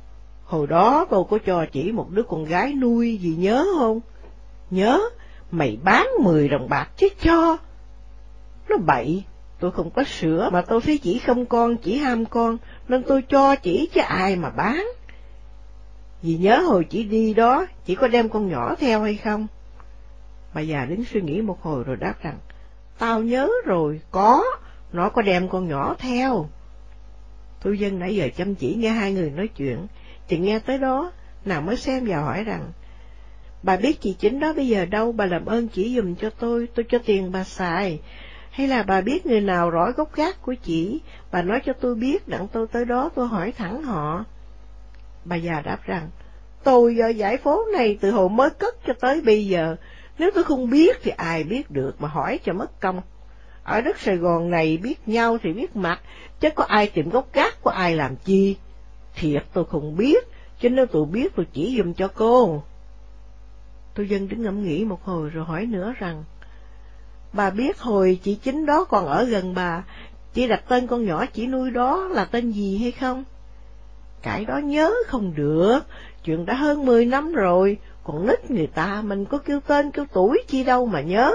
Hồi đó tôi có cho chỉ một đứa con gái nuôi, dì nhớ không? Nhớ, mày bán mười đồng bạc chứ cho. Nó bậy, tôi không có sữa mà tôi thấy chỉ không con, chỉ ham con, nên tôi cho chỉ chứ ai mà bán. Dì nhớ hồi chỉ đi đó, chỉ có đem con nhỏ theo hay không? Bà già đứng suy nghĩ một hồi rồi đáp rằng, tao nhớ rồi, có, nó có đem con nhỏ theo. Thu Dân nãy giờ chăm chỉ nghe hai người nói chuyện, chị nghe tới đó, nàng mới xem vào hỏi rằng, bà biết chị Chính đó bây giờ đâu, bà làm ơn chỉ dùm cho tôi, tôi cho tiền bà xài. Hay là bà biết người nào rõ gốc gác của chị, bà nói cho tôi biết, đặng tôi tới đó tôi hỏi thẳng họ. Bà già đáp rằng, tôi ở dãy phố này từ hồi mới cất cho tới bây giờ, nếu tôi không biết thì ai biết được mà hỏi cho mất công. Ở đất Sài Gòn này biết nhau thì biết mặt, chứ có ai tìm gốc gác của ai làm chi. Thiệt tôi không biết, chứ nếu tôi biết tôi chỉ dùm cho cô. Thu Dân đứng ngẫm nghĩ một hồi rồi hỏi nữa rằng, bà biết hồi chị Chính đó còn ở gần bà, chị đặt tên con nhỏ chỉ nuôi đó là tên gì hay không? Cái đó nhớ không được, chuyện đã hơn mười năm rồi, còn nít người ta mình có kêu tên kêu tuổi chi đâu mà nhớ.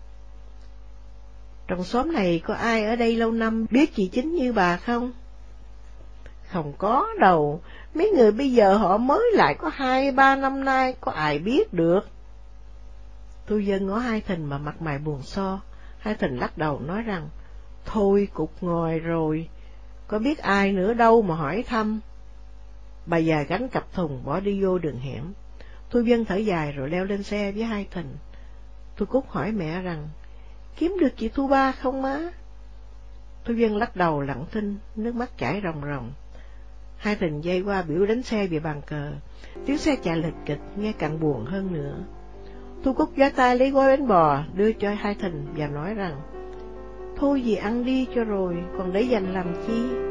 Trong xóm này có ai ở đây lâu năm biết chị Chính như bà không? Không có đâu, mấy người bây giờ họ mới lại có hai ba năm nay, có ai biết được. Thu Dân ngó Hai Thìn mà mặt mày buồn so, Hai Thìn lắc đầu nói rằng, thôi cục ngòi rồi, có biết ai nữa đâu mà hỏi thăm. Bà già gánh cặp thùng bỏ đi vô đường hẻm. Thu Dân thở dài rồi leo lên xe với Hai Thìn. Thu Cúc hỏi mẹ rằng, kiếm được chị Thu Ba không má? Thu Dân lắc đầu lặng thinh, nước mắt chảy ròng ròng. Hai Thìn dây qua biểu đánh xe về bàn cờ, tiếng xe chạy lịch kịch nghe càng buồn hơn nữa. Thu Cúc giơ tay lấy gói bánh bò đưa cho Hai Thìn và nói rằng, thôi dì ăn đi cho rồi, còn để dành làm chi?